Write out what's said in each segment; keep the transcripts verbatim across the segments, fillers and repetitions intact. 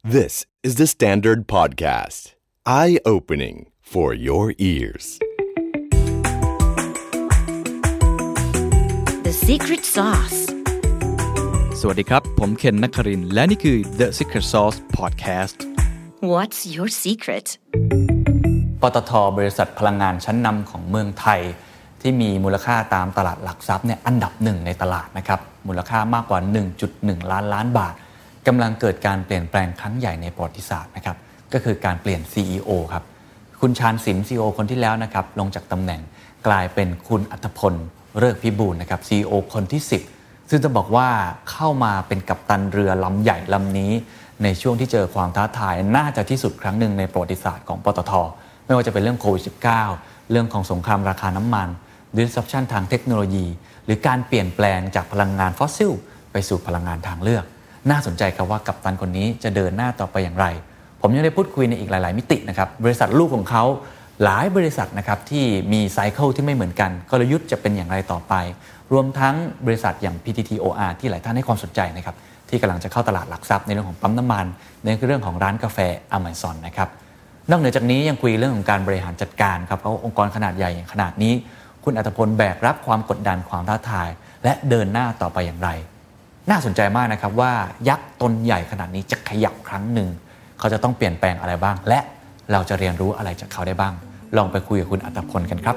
This is the Standard Podcast. Eye-opening for your ears. The Secret Sauce. สวัสดีครับผมเคนนครินทร์และนี่คือ The Secret Sauce Podcast. What's your secret? ปตท.บริษัทพลังงานชั้นนำของเมืองไทยที่มีมูลค่าตามตลาดหลักทรัพย์เนี่ยอันดับหนึ่งในตลาดนะครับมูลค่ามากกว่า หนึ่งจุดหนึ่ง ล้านล้านบาทกำลังเกิดการเปลี่ยนแปลงครั้งใหญ่ในประวัติศาสตร์นะครับก็คือการเปลี่ยน ซี อี โอ ครับคุณชาญศิลป์ ซี อี โอ คนที่แล้วนะครับลงจากตำแหน่งกลายเป็นคุณอัธพลฤกษ์พิบูลย์นะครับ ซี อี โอ คนที่สิบซึ่งจะบอกว่าเข้ามาเป็นกัปตันเรือลำใหญ่ลำนี้ในช่วงที่เจอความท้าทายน่าจะที่สุดครั้งหนึ่งในประวัติศาสตร์ของปตท.ไม่ว่าจะเป็นเรื่องโควิด สิบเก้า เรื่องของสงครามราคาน้ำมัน disruption ทางเทคโนโลยีหรือการเปลี่ยนแปลงจากพลังงานฟอสซิลไปสู่พลังงานทางเลือกน่าสนใจครับว่ากัปตันคนนี้จะเดินหน้าต่อไปอย่างไรผมยังได้พูดคุยในอีกหลายๆมิตินะครับบริษัทลูกของเขาหลายบริษัทนะครับที่มีไซเคิลที่ไม่เหมือนกันกลยุทธ์จะเป็นอย่างไรต่อไปรวมทั้งบริษัทอย่าง พี ที ที โอ อาร์ ที่หลายท่านให้ความสนใจนะครับที่กำลังจะเข้าตลาดหลักทรัพย์ในเรื่องของปั๊มน้ำมันในเรื่องของร้านกาแฟ Amazon นะครับนอกเหนือจากนี้ยังคุยเรื่องของการบริหารจัดการครับเพราะองค์กรขนาดใหญ่อย่างขนาดนี้คุณอัธพลแบกรับความกดดันความท้าทายและเดินหน้าต่อไปอย่างไรน่าสนใจมากนะครับว่ายักษ์ตนใหญ่ขนาดนี้จะขยับครั้งหนึ่งเขาจะต้องเปลี่ยนแปลงอะไรบ้างและเราจะเรียนรู้อะไรจากเขาได้บ้างลองไปคุยกับคุณอัธพลกันครับ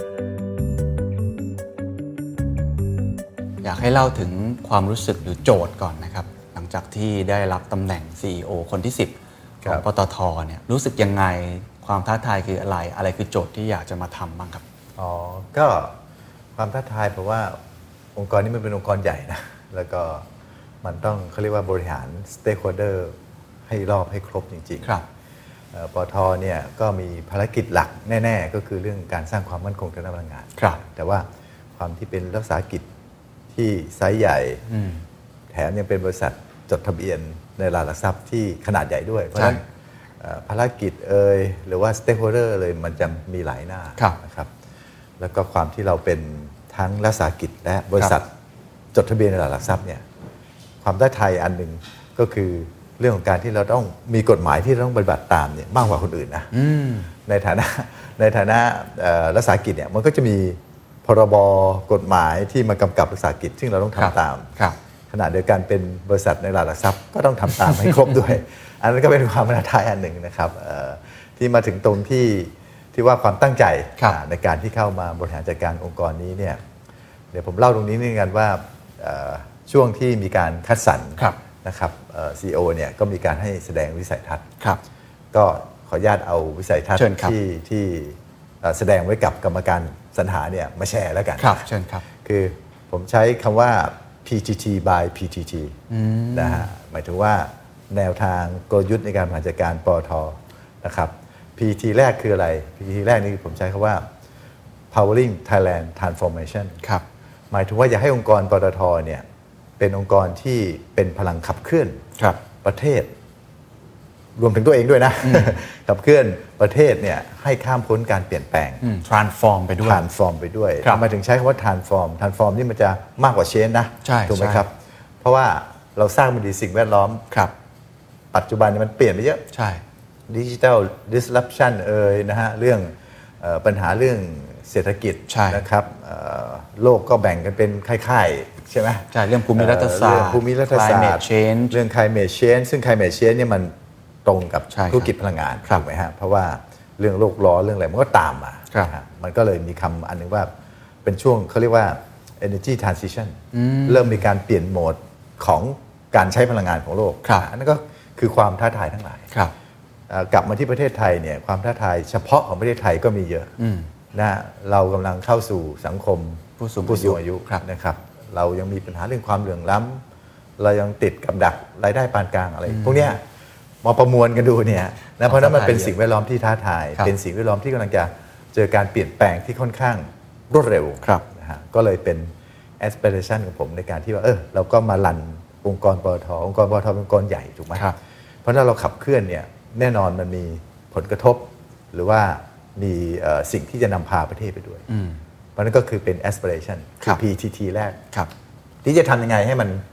อยากให้เล่าถึงความรู้สึกหรือโจทย์ก่อนนะครับหลังจากที่ได้รับตำแหน่ง ซี อี โอ คนที่สิบของปตท.เนี่ยรู้สึกยังไงความท้าทายคืออะไรอะไรคือโจทย์ที่อยากจะมาทำบ้างครับอ๋อก็ความท้าทายเพราะว่าองค์กรนี้มันเป็นองค์กรใหญ่นะแล้วก็มันต้องเขาเรียกว่าบริหาร stakeholder ให้รอบให้ครบจริงๆครับปตท.เนี่ยก็มีภารกิจหลักแน่ๆก็คือเรื่องการสร้างความมั่นคงทางด้านพลังงานครับแต่ว่าความที่เป็นรัฐวิสาหกิจที่ไซส์ใหญ่แถมยังเป็นบริษัทจดทะเบียนในตลาดหลักทรัพย์ที่ขนาดใหญ่ด้วยเพราะฉะนั้นภารกิจเอ่ยหรือว่า stakeholder เลยมันจะมีหลายหน้านะครับแล้วก็ความที่เราเป็นทั้งรัฐวิสาหกิจและบริษัทจดทะเบียนในตลาดหลักทรัพย์เนี่ยความท้าทายอันหนึ่งก็คือเรื่องของการที่เราต้องมีกฎหมายที่เราต้องปฏิบัติตามเนี่ยมากกว่าคนอื่นนะในฐานะในฐานะรัฐวิสาหกิจเนี่ยมันก็จะมีพรบกฎหมายที่มากำกับรัฐวิสาหกิจซึ่งเราต้องทำตามขณะเดียวกันเป็นบริษัทในตลาดหลักทรัพย์ก็ต้องทำตามให้ครบด้วยอันนั้นก็เป็นความท้าทายอันหนึ่งนะครับที่มาถึงตรงที่ที่ว่าความตั้งใจในการที่เข้ามาบริหารจัดการองค์กรนี้เนี่ยเดี๋ยวผมเล่าตรงนี้นิดนึงกันว่าช่วงที่มีการคัดสรรนะครับ ซี อี โอ เนี่ยก็มีการให้แสดงวิสัยทัศน์ก็ขออนุญาตเอาวิสัยทัศน์ที่ที่แสดงไว้กับกรรมการสรรหาเนี่ยมาแชร์แล้วกันครับเชิญครับคือผมใช้คำว่า พี ที ที by พี ที ที นะฮะหมายถึงว่าแนวทางกลยุทธ์ในการบริหารจัดการปตท.นะครับ พี ที แรกคืออะไร พี ที แรกนี่ผมใช้คำว่า powering Thailand transformation ครับหมายถึงว่าอยากให้องค์กรปตท.เนี่ยเป็นองค์กรที่เป็นพลังขับเคลื่อนประเทศรวมถึงตัวเองด้วยนะขับเคลื่อนประเทศเนี่ยให้ข้ามพ้นการเปลี่ยนแปลง transform ไปด้วย transform ไปด้วยทำไมถึงใช้คำว่า transform transform นี่มันจะมากกว่า change นะถูกไหมครับเพราะว่าเราสร้างมันดีสิ่งแวดล้อมปัจจุบันนี้มันเปลี่ยนไปเยอะใช่ digital disruption เอ่ยนะฮะเรื่องปัญหาเรื่องเศรษฐกิจนะครับโลกก็แบ่งกันเป็นค่ายๆใช่ไหมใช่เรื่องภูมิรัฐศาสตร์เรื่องภูมิรัฐศาสตร์ climate change เรื่อง climate change ซึ่ง climate change เนี่ยมันตรงกับธุรกิจพลังงานถูกไหมฮะเพราะว่าเรื่องโลกร้อนเรื่องอะไรมันก็ตามมามันก็เลยมีคำอันนึงว่าเป็นช่วงเขาเรียกว่า energy transition เริ่มมีการเปลี่ยนโหมดของการใช้พลังงานของโลกอันนั้นก็คือความท้าทายทั้งหลายกลับมาที่ประเทศไทยเนี่ยความท้าทายเฉพาะของประเทศไทยก็มีเยอะนะเรากำลังเข้าสู่สังคมผู้สูงผู้สูงอายุนะครับเรายังมีปัญหาเรื่องความเหลื่อมล้ำเรายังติดกับดักรายได้ปานกลางอะไรพวกเนี้ยมาประมวลกันดูเนี่ยนะเพราะนั้นมันเป็นสิ่งแวดล้อมที่ท้าทายเป็นสิ่งแวดล้อมที่กำลังจะเจอการเปลี่ยนแปลงที่ค่อนข้างรวดเร็วนะฮะก็เลยเป็น aspiration ของผมในการที่ว่าเออเราก็มารันองค์กรปตท.องค์กรปตท.เป็นองค์กรใหญ่ถูกไหมเพราะถ้าเราขับเคลื่อนเนี่ยแน่นอนมันมีผลกระทบหรือว่ามีสิ่งที่จะนำพาประเทศไปด้วยเพราะนั้นก็คือเป็น aspiration คือ พี ที ที แรกที่จะทำยังไงให้มัน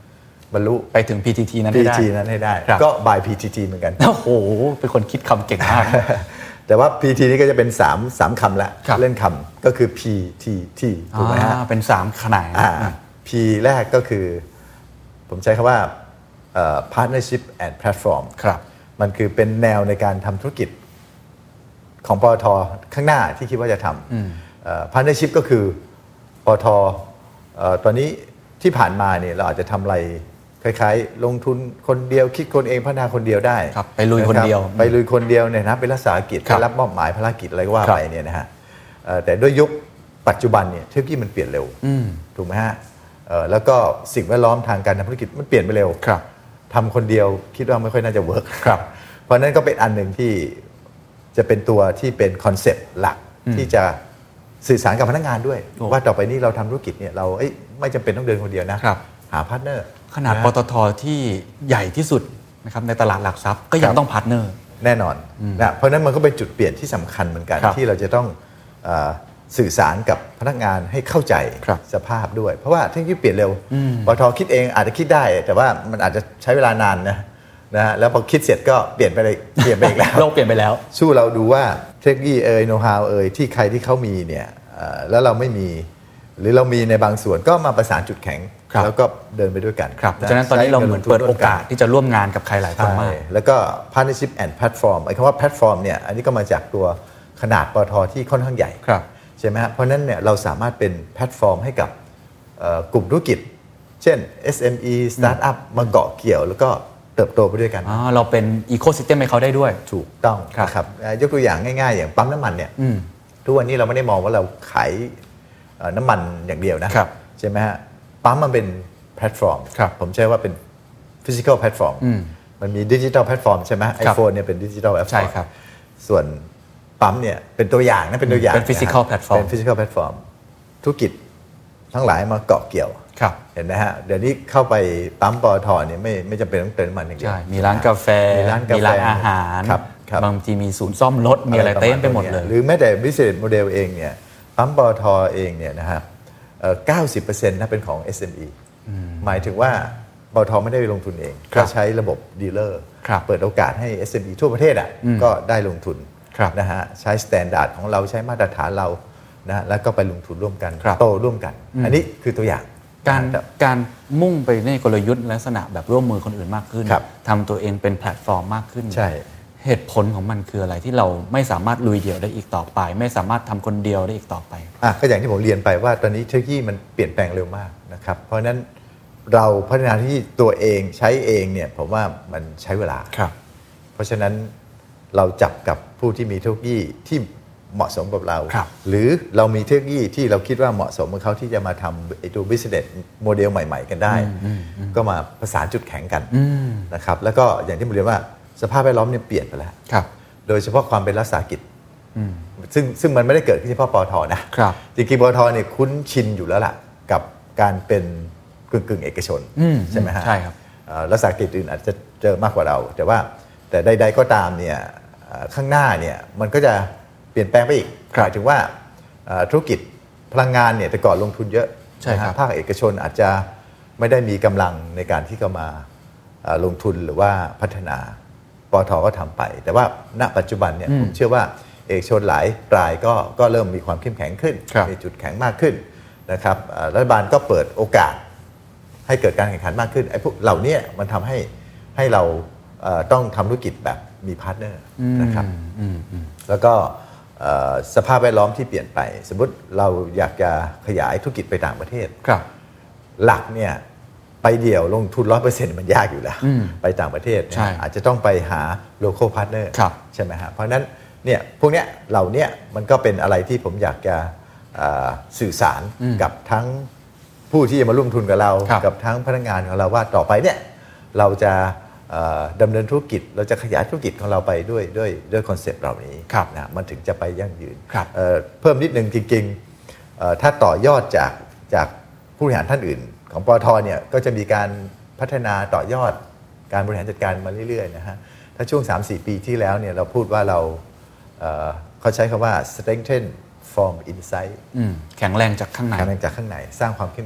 บรรลุไปถึง พี ที ที นั้นให้ได้พี ที นั้นให้ได้ก็ by พี ที ที เหมือนกันโอ้โหเป็นคนคิดคำเก่งมากแต่ว่า พี ที นี่ก็จะเป็น3 3คำละเล่นคำก็คือ พี ที ที ถูกไหมฮะเป็นสามขนาด P แรกก็คือผมใช้คำว่า partnership and platform ครับมันคือเป็นแนวในการทำธุรกิจของปตท.ข้างหน้าที่คิดว่าจะทำ partnership ก็คือปตท.ตอนนี้ที่ผ่านมาเนี่ยเราอาจจะทำอะไรคล้ายๆลงทุนคนเดียวคิดคนเองพัฒนาคนเดียวได้ไปลุยคนเดียวไปลุยคนเดียวเนี่ยนะเป็นรัฐวิสาหกิจไปรับมอบหมายภารกิจอะไรก็ว่าไปเนี่ยนะฮะแต่ด้วยยุคปัจจุบันเนี่ยเทคโนโลยีมันเปลี่ยนเร็วถูกไหมฮะแล้วก็สิ่งแวดล้อมทางการทำธุรกิจมันเปลี่ยนไปเร็วทำคนเดียวคิดว่าไม่ค่อยน่าจะเวิร์กเพราะนั้นก็เป็นอันหนึ่งที่จะเป็นตัวที่เป็นคอนเซปต์หลักที่จะสื่อสารกับพนักงานด้วยว่าต่อไปนี้เราทำธุรกิจเนี่ยเราไม่จำเป็นต้องเดินคนเดียวนะหาพาร์ทเนอร์ขนาดปตท.ที่ใหญ่ที่สุดนะครับในตลาดหลักทรัพย์ก็ยังต้องพาร์ทเนอร์แน่นอนนะเพราะนั้นมันก็เป็นจุดเปลี่ยนที่สำคัญเหมือนกันที่เราจะต้องสื่อสารกับพนักงานให้เข้าใจสภาพด้วยเพราะว่าเทคโนโลยีเปลี่ยนเร็วปตท.คิดเองอาจจะคิดได้แต่ว่ามันอาจจะใช้เวลานานนะนะแล้วพอคิดเสร็จก็เปลี่ยนไปเลยเปลี่ยนไปอีกแล้วโลกเปลี่ยนไปแล้วสู้เราดูว่าเทคโนโลยีเอ่ยโน้ตฮาวเอ่ยที่ใครที่เขามีเนี่ยแล้วเราไม่มีหรือเรามีในบางส่วนก็มาประสานจุดแข็งแล้วก็เดินไปด้วยกันเพราะฉะนั้นตอนนี้เราเหมือนเปิดโอกาสที่จะร่วมงานกับใครหลายคนมากแล้วก็ partnership and platform ไอ้คำว่า platform เนี่ยอันนี้ก็มาจากตัวขนาดปตท.ที่ค่อนข้างใหญ่ใช่ไหมฮะเพราะนั้นเนี่ยเราสามารถเป็นแพลตฟอร์มให้กับกลุ่มธุรกิจเช่น เอส เอ็ม อี Startup มาเกาะเกี่ยวแล้วก็เติบโตไปด้วยกันอ๋อเราเป็นอีโคซิสเต็มให้เขาได้ด้วยถูกต้องครับยกตัวอย่างง่ายๆอย่างปั๊มน้ำมันเนี่ยทุกวันนี้เราไม่ได้มองว่าเราขายน้ำมันอย่างเดียวนะใช่ไหมฮะปั๊มมันเป็นแพลตฟอร์มผมใช้ว่าเป็นฟิสิกอลแพลตฟอร์มมันมีดิจิทัลแพลตฟอร์มใช่ไหมไอโฟนเนี่ยเป็นดิจิทัลแพลตฟอร์มส่วนปั๊มเนี่ยเป็นตัวอย่างนะเป็นตัวอย่างเป็นฟิสิกอลแพลตฟอร์มเป็นฟิสิกอลแพลตฟอร์มธุรกิจทั้งหลายมาเกาะเกี่ยวเห็นไหมฮะเดี๋ยวนี้เข้าไปปั๊มปตท.เนี่ยไม่ไม่จำเป็นต้องเติมน้ำมันอย่างเดียวมีร้านกาแฟมีร้านอาหารบางทีมีศูนย์ซ่อมรถมีอะไรเต็มไปหมดเลยหรือแม้แต่ business model เองเนี่ยปั๊มปตท.เองเนี่ยนะฮะเก้าสิบเปอร์เซ็นต์ นะเป็นของ เอส เอ็ม อี หมายถึงว่าปตท.ไม่ได้ไปลงทุนเองก็ใช้ระบบดีลเลอร์เปิดโอกาสให้ เอส เอ็ม อี ทั่วประเทศอ่ะก็ได้ลงทุนนะฮะใช้สแตนดาร์ดของเราใช้มาตรฐานเรานะแล้วก็ไปลงทุนร่วมกันโตร่วมกันอันนี้คือตัวอย่างการการมุ่งไปในกลยุทธ์ลักษณะแบบร่วมมือคนอื่นมากขึ้นทำตัวเองเป็นแพลตฟอร์มมากขึ้นใช่เหตุผลของมันคืออะไรที่เราไม่สามารถลุยเดี่ยวได้อีกต่อไปไม่สามารถทำคนเดียวได้อีกต่อไปอ่ะก็อย่างที่ผมเรียนไปว่าตอนนี้เทคโนโลยีมันเปลี่ยนแปลงเร็วมากนะครับเพราะฉะนั้นเราพัฒนาที่ตัวเองใช้เองเนี่ยผมว่ามันใช้เวลาเพราะฉะนั้นเราจับกับผู้ที่มีเทคโนโลยีที่เหมาะสมกับเราหรือเรามีเทคโนโลยีที่เราคิดว่าเหมาะสมกับเขาที่จะมาทำไอ้ตัว business model ใหม่ๆกันได้ก็มาประสานจุดแข็งกันนะครับแล้วก็อย่างที่ผมเรียนว่าสภาพแวดล้อมเนี่ยเปลี่ยนไปแล้วโดยเฉพาะความเป็นรัฐวิสาหกิจซึ่งซึ่งมันไม่ได้เกิดขึ้นเฉพาะปตท.นะจริงๆปตท.เนี่ยคุ้นชินอยู่แล้วล่ะกับการเป็นกึ่งๆเอกชนใช่ไหมฮะใช่ครับรัฐวิสาหกิจอื่นอาจจะเจอมากกว่าเราแต่ว่าแต่ใดๆก็ตามเนี่ยข้างหน้าเนี่ยมันก็จะเปลี่ยนแปลงไปอีกหมายถึงว่าธุรกิจพลังงานเนี่ยแต่ก่อนลงทุนเยอะภาคเอกชนอาจจะไม่ได้มีกำลังในการที่จะมาลงทุนหรือว่าพัฒนาปตท.ก็ทำไปแต่ว่าณปัจจุบันเนี่ยผมเชื่อว่าเอกชนหลายรายก็ก็เริ่มมีความเข้มแข็งขึ้นมีจุดแข็งมากขึ้นนะครับรัฐบาลก็เปิดโอกาสให้เกิดการแข่งขันมากขึ้นไอ้พวกเหล่านี้มันทำให้ให้เราต้องทำธุรกิจแบบมีพาร์ทเนอร์นะครับแล้วก็สภาพแวดล้อมที่เปลี่ยนไปสมมติเราอยากจะขยายธุรกิจไปต่างประเทศหลักเนี่ยไปเดี่ยวลงทุน ร้อยเปอร์เซ็นต์ มันยากอยู่แล้วไปต่างประเทศอาจจะต้องไปหา local partner ใช่ไหมฮะเพราะนั้นเนี่ยพวกเนี้ยเหล่านี้มันก็เป็นอะไรที่ผมอยากจะสื่อสารกับทั้งผู้ที่จะมาร่วมทุนกับเรากับทั้งพนักงานของเราว่าต่อไปเนี่ยเราจะดำเนินธุรกิจเราจะขยายธุรกิจของเราไปด้วยด้วยด้วยคอนเซปต์เหล่านี้นะมันถึงจะไปยั่งยืนเพิ่มนิดนึงจริงๆถ้าต่อยอดจากจากผู้บริหารท่านอื่นของปตท.เนี่ยก็จะมีการพัฒนาต่อยอดการบริหารจัดการมาเรื่อยๆนะฮะถ้าช่วง สามสี่ ปีที่แล้วเนี่ยเราพูดว่าเราเขาใช้คำว่า strengthen from inside แข็งแรงจากข้างในแข็งแรงจากข้างในสร้างความเข้มแข็ง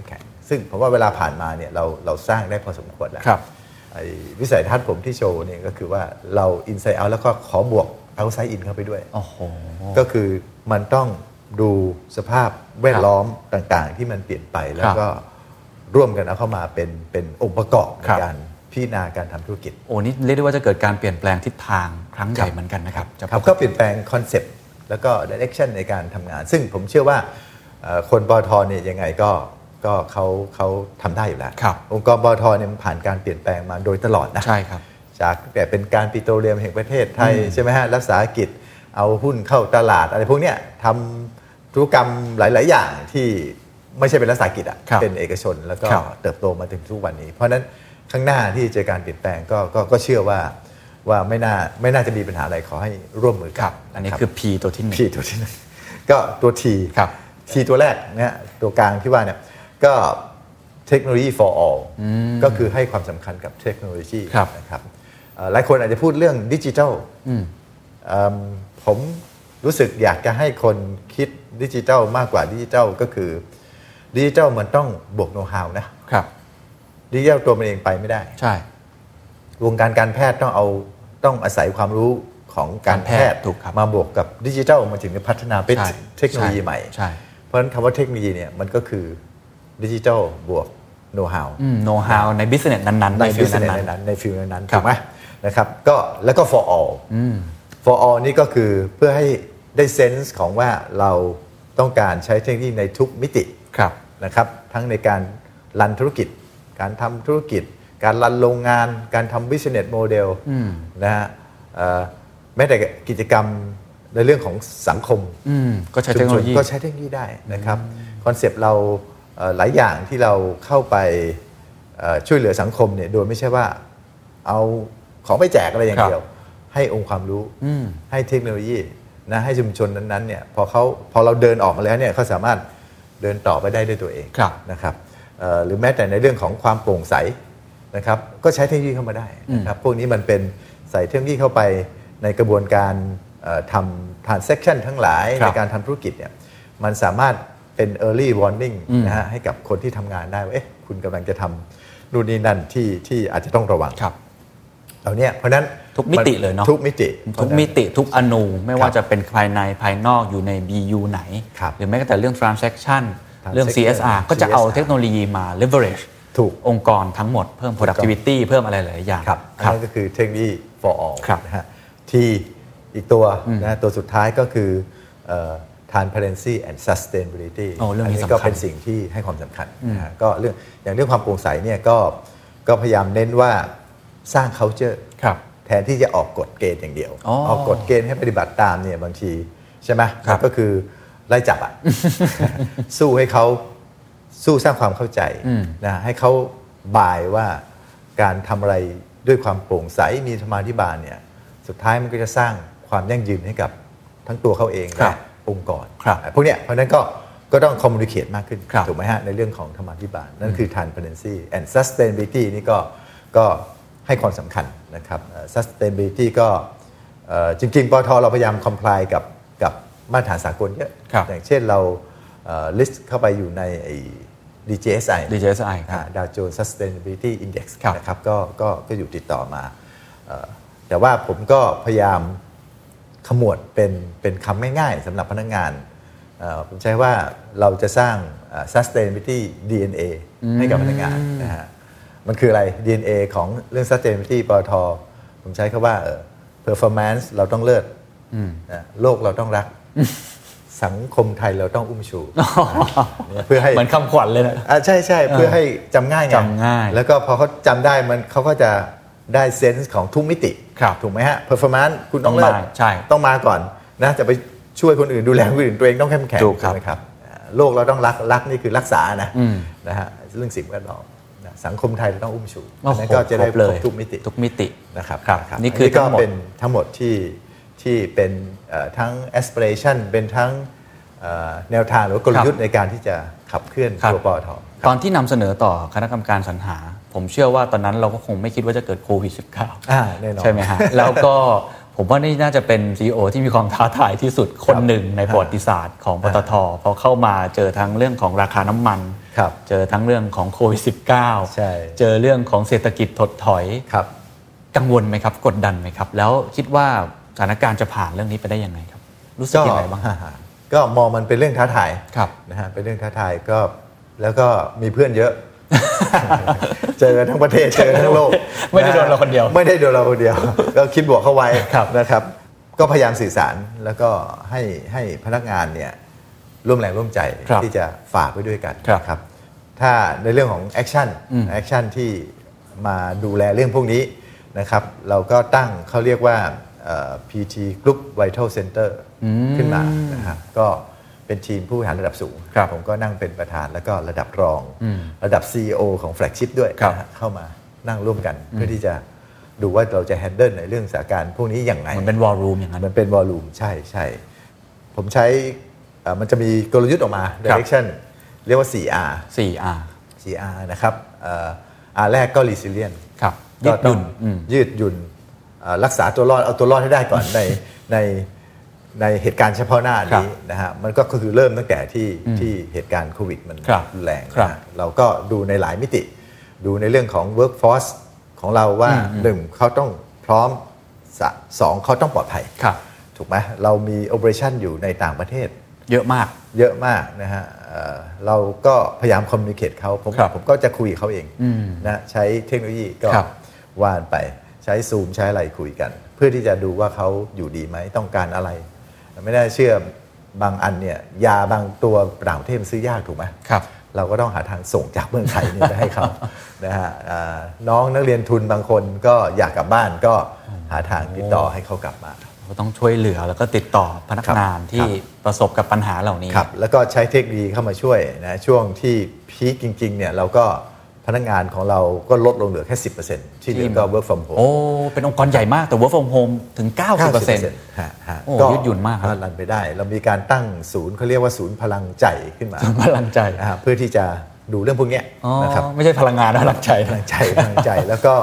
ซึ่งผมว่าเวลาผ่านมาเนี่ยเราเราสร้างได้พอสมควรแล้วไอ้วิสัยทัศน์ผมที่โชว์เนี่ยก็คือว่าเรา inside out แล้วก็ขอบวก outside in เข้าไปด้วยก็คือมันต้องดูสภาพแวดล้อมต่างๆที่มันเปลี่ยนไปแล้วก็ร่วมกันเอาเข้ามาเป็นเป็นองค์ประกอบในการพิจารณาการทำธุรกิจโอ้นี่เรียกได้ว่าจะเกิดการเปลี่ยนแปลงทิศทางครั้งใหญ่เหมือนกันนะครับครับก็เปลี่ยนแปลงคอนเซปต์แล้วก็ direction ในการทำงานซึ่งผมเชื่อว่าคนปตทเนี่ยยังไงก็ก็เขาเขาทำได้อยู่แล้วองค์กรปตทเนี่ยมันผ่านการเปลี่ยนแปลงมาโดยตลอดนะใช่ครับจากแต่เป็นการปิโตรเลียมแห่งประเทศไทยใช่ไหมฮะรักษากิจเอาหุ้นเข้าตลาดอะไรพวกเนี้ยทำธุรกรรมหลายๆอย่างที่ไม่ใช่เป็นรักษากิจอ่ะเป็นเอกชนแล้วก็เติบโตมาถึงทุกวันนี้เพราะนั้นข้างหน้าที่เจอการเปลี่ยนแปลงก็ก็ก็เชื่อว่าว่าไม่น่าไม่น่าจะมีปัญหาอะไรขอให้ร่วมมือกันอันนี้คือ P ตัวที่หนึ่ง P ตัวที่หนึ่งก็ตัว T T ตัวแรกเนี่ยตัวกลางที่ว่าเนี่ยก็เทคโนโลยี for all ก็คือให้ความสำคัญกับเทคโนโลยีนะครับหลายคนอาจจะพูดเรื่องดิจิทัลผมรู้สึกอยากจะให้คนคิดดิจิทัลมากกว่าดิจิทัลก็คือดิจิทัลมันต้องบวกโน้ตฮาวนะครับดิจิทัลตัวมันเองไปไม่ได้ใช่วงการการแพทย์ต้องเอาต้องอาศัยความรู้ของการแพทย์มาบวกกับดิจิทัลมันถึงจะพัฒนาเป็นเทคโนโลยีใหม่เพราะฉะนั้นคำว่าเทคโนโลยีเนี่ยมันก็คือดิจิทัลบวกโน้ตฮาวโน้ตฮาวในบิสเนสนั้นๆในบิสเนสนั้นๆในฟิลนั้นๆถูกไหมนะครับก็แล้วก็ for all for all นี่ก็คือเพื่อให้ได้เซนส์ของว่าเราต้องการใช้เทคโนโลยีในทุกมิตินะครับทั้งในการรันธุรกิจการทำธุรกิจการรันโรงงานการทำ business model นะฮะแม้แต่กิจกรรมในเรื่องของสังคมก็ใช้เทคโนโลยีก็ใช้เทคโนโลยีได้นะครับคอนเซปต์เราหลายอย่างที่เราเข้าไปช่วยเหลือสังคมเนี่ยโดยไม่ใช่ว่าเอาของไปแจกอะไรอย่างเดียวให้องค์ความรู้ให้เทคโนโลยีนะให้ชุมชนนั้นๆเนี่ยพอเขาพอเราเดินออกมาแล้วเนี่ยเขาสามารถเดินต่อไปได้ด้วยตัวเองนะครับหรือแม้แต่ในเรื่องของความโปร่งใสนะครับก็ใช้เทคโนโลยีเข้ามาได้นะครับพวกนี้มันเป็นใส่เทคโนโลยีเข้าไปในกระบวนการทำ transaction ทั้งหลายในการทำธุรกิจเนี่ยมันสามารถเป็น early warning นะฮะให้กับคนที่ทำงานได้ว่าเอ๊ะคุณกำลังจะทำนู่นนี่นั่นที่ที่อาจจะต้องระวังเหล่านี้เพราะนั้นทุกมิติเลยเนาะทุกมิติทุกมิติทุกอนูไม่ว่าจะเป็นภายในภายนอกอยู่ใน บี ยู ไหนหรือแม้แต่เรื่อง transaction เรื่อง ซี เอส อาร์ ก็จะเอาเทคโนโลยีมา leverage ถูกองค์กรทั้งหมดเพิ่ม productivity เพิ่มอะไรหลายอย่างครับอันนั้นก็คือเทคโนโลยี for all นะฮะที่อีกตัวนะตัวสุดท้ายก็คือ transparency and sustainability อันนี้ก็เป็นสิ่งที่ให้ความสำคัญนะฮะก็เรื่องอย่างเรื่องความโปร่งใสเนี่ยก็ก็พยายามเน้นว่าสร้าง culture แทนที่จะออกกฎเกณฑ์อย่างเดียวออกกฎเกณฑ์ให้ปฏิบัติตามเนี่ยบางทีใช่ไหมก็คือไล่จับอ่ะ สู้ให้เขาสู้สร้างความเข้าใจนะให้เขาบายว่าการทำอะไรด้วยความโปร่งใสมีธรรมาภิบาลเนี่ยสุดท้ายมันก็จะสร้างความยั่งยืนให้กับทั้งตัวเขาเองและองค์กรพวกเนี้ยเพราะนั้นก็ก็ต้องคอมมูนิเคตมากขึ้นถูกไหมฮะในเรื่องของธรรมาภิบาลนั่นคือ transparency and sustainability นี่ก็ก็ให้ความสำคัญนะครับ sustainability ก็จริงๆปตทเราพยายาม comply กับกับมาตรฐานสากลเยอะอย่างเช่นเรา list เข้าไปอยู่ใน ดี เจ เอส ไอดี เจ เอส ไอ Dow Jones Sustainability Index นะครับก็ก็ก็อยู่ติดต่อมาแต่ว่าผมก็พยายามขมวดเป็นเป็นคำง่ายๆสำหรับพนักงานผมใช้ว่าเราจะสร้าง sustainability ดี เอ็น เอ ให้กับพนักงานนะฮะมันคืออะไร ดี เอ็น เอ ของเรื่อง sustainability ปตทผมใช้คำว่า performance เราต้องเลิศโลกเราต้องรักสังคมไทยเราต้องอุ้มชูเพื่อให้เหมือนคำขวัญเลยนะใช่ใช่เพื่อให้จำง่ายไงจำง่ายแล้วก็พอเขาจำได้มันเขาก็จะได้เซนส์ของทุกมิติถูกไหมฮะ performance คุณต้องเลิศต้องมาก่อนนะจะไปช่วยคนอื่นดูแลคนอื่นตัวเองต้องเข้มแข็งถูกไหมครับโลกเราต้องรักรักนี่คือรักษานะนะฮะเรื่องสิ่งแวดล้อมสังคมไทยเราต้องอุ้มชูนั่นก็จะได้ครบทุกมิติทุกมิตินะครับนี่คือก็เป็นทั้งหมดที่ที่เป็นทั้ง aspiration เป็นทั้งแนวทางหรือกลยุทธ์ในการที่จะขับเคลื่อนตัวปตทตอนที่นำเสนอต่อคณะกรรมการสรรหาผมเชื่อว่าตอนนั้นเราก็คงไม่คิดว่าจะเกิดโควิด สิบเก้าอ่าแน่นอนใช่ไหมฮะแล้วก็ผผมว่านี่น่าจะเป็น ซี อี โอ ที่มีความท้าทายที่สุดคนหนึ่งในประวัติศาสตร์ของปตท.เพราะเข้ามาเจอทั้งเรื่องของราคาน้ำมันเจอทั้งเรื่องของโควิด สิบเก้า เจอเรื่องของเศรษฐกิจถดถอยกังวลไหมครับกดดันไหมครับแล้วคิดว่าสถานการณ์จะผ่านเรื่องนี้ไปได้ยังไงครับรู้สึกยังไงบ้างก็มองมันเป็นเรื่องท้าทายนะฮะเป็นเรื่องท้าทายก็แล้วก็มีเพื่อนเยอะเจอกันทั้งประเทศเจอทั้งโลกไม่ได้โดนเราคนเดียวไม่ได้โดนเราคนเดียวก็คิดบวกเข้าไว้นะครับก็พยายามสื่อสารแล้วก็ให้ให้พนักงานเนี่ยร่วมแรงร่วมใจที่จะฝากไว้ด้วยกันครับถ้าในเรื่องของแอคชั่นแอคชั่นที่มาดูแลเรื่องพวกนี้นะครับเราก็ตั้งเขาเรียกว่า พี ที Group Vital Center ขึ้นมานะครับก็เป็นทีมผู้บริหารระดับสูงผมก็นั่งเป็นประธานแล้วก็ระดับรองระดับ ซี อี โอ ของแฟลกชิพด้วยเข้ามานั่งร่วมกันเพื่อที่จะดูว่าเราจะแฮนเดิลในเรื่องสถานการณ์พวกนี้อย่างไรมันเป็นวอลลุ่มอย่างนั้นมันเป็นวอลลุ่มใช่ใช่ผมใช้มันจะมีกลยุทธ์ออกมา direction เรียกว่า โฟร์ อาร์โฟร์ อาร์โฟร์ อาร์ นะครับ R แรกก็ resilient ครับยืดหยุ่นยืดหยุ่นรักษาตัวรอดเอาตัวรอดให้ได้ก่อนในในในเหตุการณ์เฉพาะหน้านี้นะฮะมันก็คือเริ่มตั้งแต่ที่ที่เหตุการณ์โควิดมันรุนแรงนะเราก็ดูในหลายมิติดูในเรื่องของ workforce ของเราว่าหนึ่งเขาต้องพร้อมสองเขาต้องปลอดภัยถูกไหมเรามี operation อยู่ในต่างประเทศเยอะมากเยอะมากนะฮะเราก็พยายาม communicate เขาผมผมก็จะคุยเขาเองนะใช้เทคโนโลยีก็ว่านไปใช้ซูมใช้อะไรคุยกันเพื่อที่จะดูว่าเขาอยู่ดีไหมต้องการอะไรไม่ได้เชื่อบางอันเนี่ยยาบางตัวต่างประเทศซื้อยากถูกไหมครับเราก็ต้องหาทางส่งจากเมืองไทยนี่ไปให้เขานะฮะน้องนักเรียนทุนบางคนก็อยากกลับบ้านก็หาทางติดต่อให้เขากลับมาก็ต้องช่วยเหลือแล้วก็ติดต่อพนักงานที่ประสบกับปัญหาเหล่านี้ครับแล้วก็ใช้เทคโนโลยีเข้ามาช่วยนะช่วงที่พีคจริงๆเนี่ยเราก็พนักงานของเราก็ลดลงเหลือแค่ สิบเปอร์เซ็นต์ ที่เหลือก็ work from home โอ้เป็นองค์กรใหญ่มากแต่ work from home ถึง เก้าสิบเปอร์เซ็นต์ฮะฮะโอ้ยืดหยุ่นมากครับรันไปได้เรามีการตั้งศูนย์เขาเรียกว่าศูนย์พลังใจขึ้นมาศูนย์พลังใจเพื่อที่จะดูเรื่องพวกนี้นะครับไม่ใช่พลังงานนะพลังใจพลังใจพลังใจแล้วก็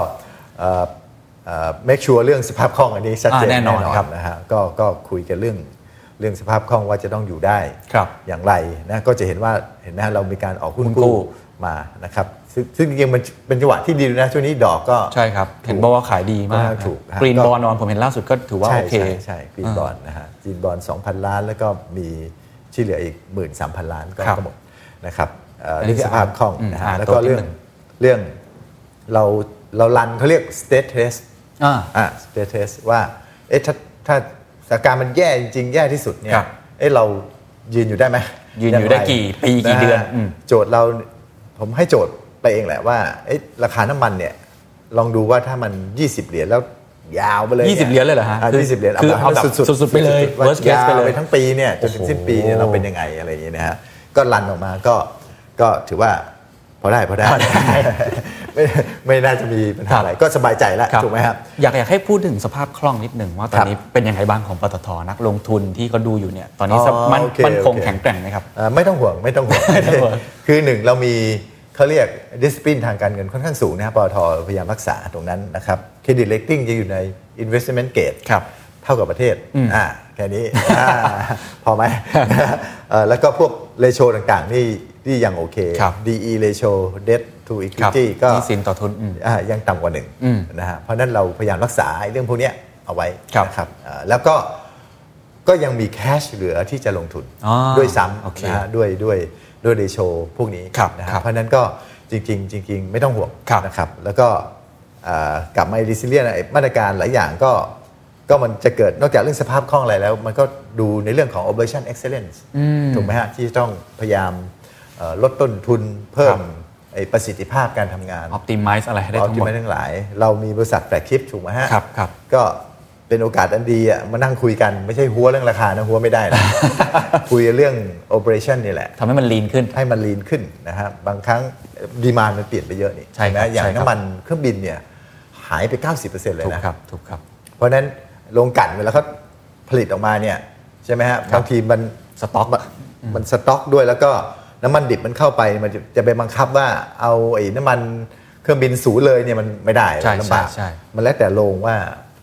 make sure เรื่องสภาพคล่องอันนี้ชัดเจนแน่นอนนะฮะก็ก็คุยกันเรื่องเรื่องสภาพคล่องว่าจะต้องอยู่ได้อย่างไรนะก็จะเห็นว่าเห็นไหมเรามีการออกหุ้นกู้มานะครับซึ่งจริงๆมันเป็นจังหวะที่ดีนะช่วงนี้ดอกก็ใช่ครับเห็นบอกว่าขายดีมากถูกกรีนบอนด์นอนผมเห็นล่าสุดก็ถือว่าโอเคใช่กรีนบอนด์นะฮะกรีนบอนด์ สองพัน ล้านแล้วก็มีที่เหลืออีก หนึ่งหมื่นสามพัน ล้านก็หมดนะครับเรื่องสภาพคล่องนะฮะแล้วก็เรื่องเรื่องเราเรารันเขาเรียก state test อ่าอ่า state test ว่าเอ๊ะถ้าถ้าสถานการณ์มันแย่จริงๆแย่ที่สุดเนี่ยเอ๊ะเรายืนอยู่ได้ไหมยืนอยู่ได้กี่ปีกี่เดือนโจทย์เราผมให้โจทย์ไปเองแหละว่าเอ๊ะราคาน้ำมันเนี่ยลองดูว่าถ้ามันยี่สิบเหรียญแล้วยาวไปเลยยี่สิบเหรียญเลยเหรอฮะยี่สิบเหรียญคือเอาแบบสุดๆไปเลย worst case ไปเลยทั้งปีเนี่ยจนถึงสิ้นปีเนี่ยเราเป็นยังไงอะไรอย่างเงี้ยนะฮะก็รันออกมาก็ก็ถือว่าพอได้พอได้ไม่ไม่น่าจะมีปัญหาอะไรก็สบายใจแล้วถูกไหมครับอยากอยากให้พูดถึงสภาพคล่องนิดหนึ่งว่าตอนนี้เป็นยังไงบ้างของปตท.นักลงทุนที่เขาดูอยู่เนี่ยตอนนี้มันมันคงแข็งแกร่งไหมครับไม่ต้องห่วงไม่ต้องห่วงคือหนึ่งเรามีเขาเรียก discipline ทางการเงินค่อนข้างสูงนะครับปตท.พยายามรักษาตรงนั้นนะครับ credit rating จะอยู่ใน investment grade เท่ากับประเทศอ่าแค่นี้พอไหมแล้วก็พวก ratio ต่างๆนี่ที่ยังโอเค ดี อี ratio debt to equity ก็หนี้สินต่อทุนยังต่ำกว่าหนึ่งนะฮะเพราะนั้นเราพยายามรักษาเรื่องพวกนี้เอาไว้นะครับแล้วก็ก็ยังมีแคชเหลือที่จะลงทุนด้วยซ้ำนะฮะด้วยด้วยด้วยเรโชพวกนี้นะฮะเพราะนั้นก็จริงๆจริงๆไม่ต้องห่วงนะครับแล้วก็กลับมารีซิเลียนมาตรการหลายอย่างก็ก็มันจะเกิดนอกจากเรื่องสภาพคล่องอะไรแล้วมันก็ดูในเรื่องของ operation excellence ถูกไหมฮะที่ต้องพยายามลดต้นทุนเพิ่มประสิทธิภาพการทำงาน optimize อะไรให้ได้ทั้งหมด optimize ทั้งหลายเรามีบริษัทแฟลกชิพถูกไหมฮะครับครับก็เป็นโอกาสอันดีอ่ะมานั่งคุยกันไม่ใช่หัวเรื่องราคานะหัวไม่ได้นะ คุยเรื่อง operation นี่แหละทำให้มันลีนขึ้นให้มันลีนขึ้นนะฮะบางครั้งดีมานด์มันเปลี่ยนไปเยอะนี่ใช่ไหมอย่างน้ำมันเครื่องบินเนี่ยหายไป เก้าสิบเปอร์เซ็นต์ เลยนะถูกครับถูกครับเพราะนั้นโรงกลั่นเวลาเขาผลิตออกมาเนี่ยใช่ไหมฮะบางทีมันสต็อกมันสต็อกด้วยแล้วก็น้ำมันดิบมันเข้าไปมันจะไปบังคับว่าเอาไอ้น้ำมันเครื่องบินสูเลยเนี่ยมันไม่ได้ลำบากมันแล้วแต่โรงว่า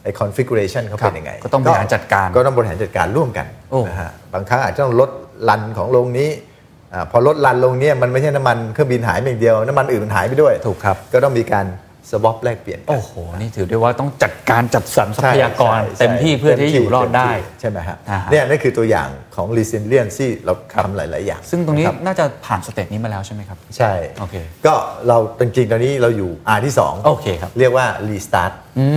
ไอ้ configuration เขาเป็นยังไงก็ต้องบริหารจัดการก็ต้องบริหารจัดการร่วมกันนะฮะบางครั้งอาจจะต้องลดรันของโรงนี้อ่าพอลดรันลงนี้มันไม่ใช่น้ำมันเครื่องบินหายอย่างเดียวน้ำมันอื่นมันหายไปด้วยถูกครับก็ต้องมีการสวอปแลกเปลี่ยนกันโอ้โหนี่ถือได้ว่าต้องจัดการจัดสรรทรัพยากรเต็มที่เพื่อที่อยู่รอดได้ใช่ไหมฮะเนี่ยนั่นคือตัวอย่างของ resilience ที่เราทำหลายๆอย่างซึ่งตรงนี้น่าจะผ่านสเต็ปนี้มาแล้วใช่ไหมครับใช่โอเคก็เราจริงๆตอนนี้เราอยู่ R ที่สองโอเคครับเรียกว่า restart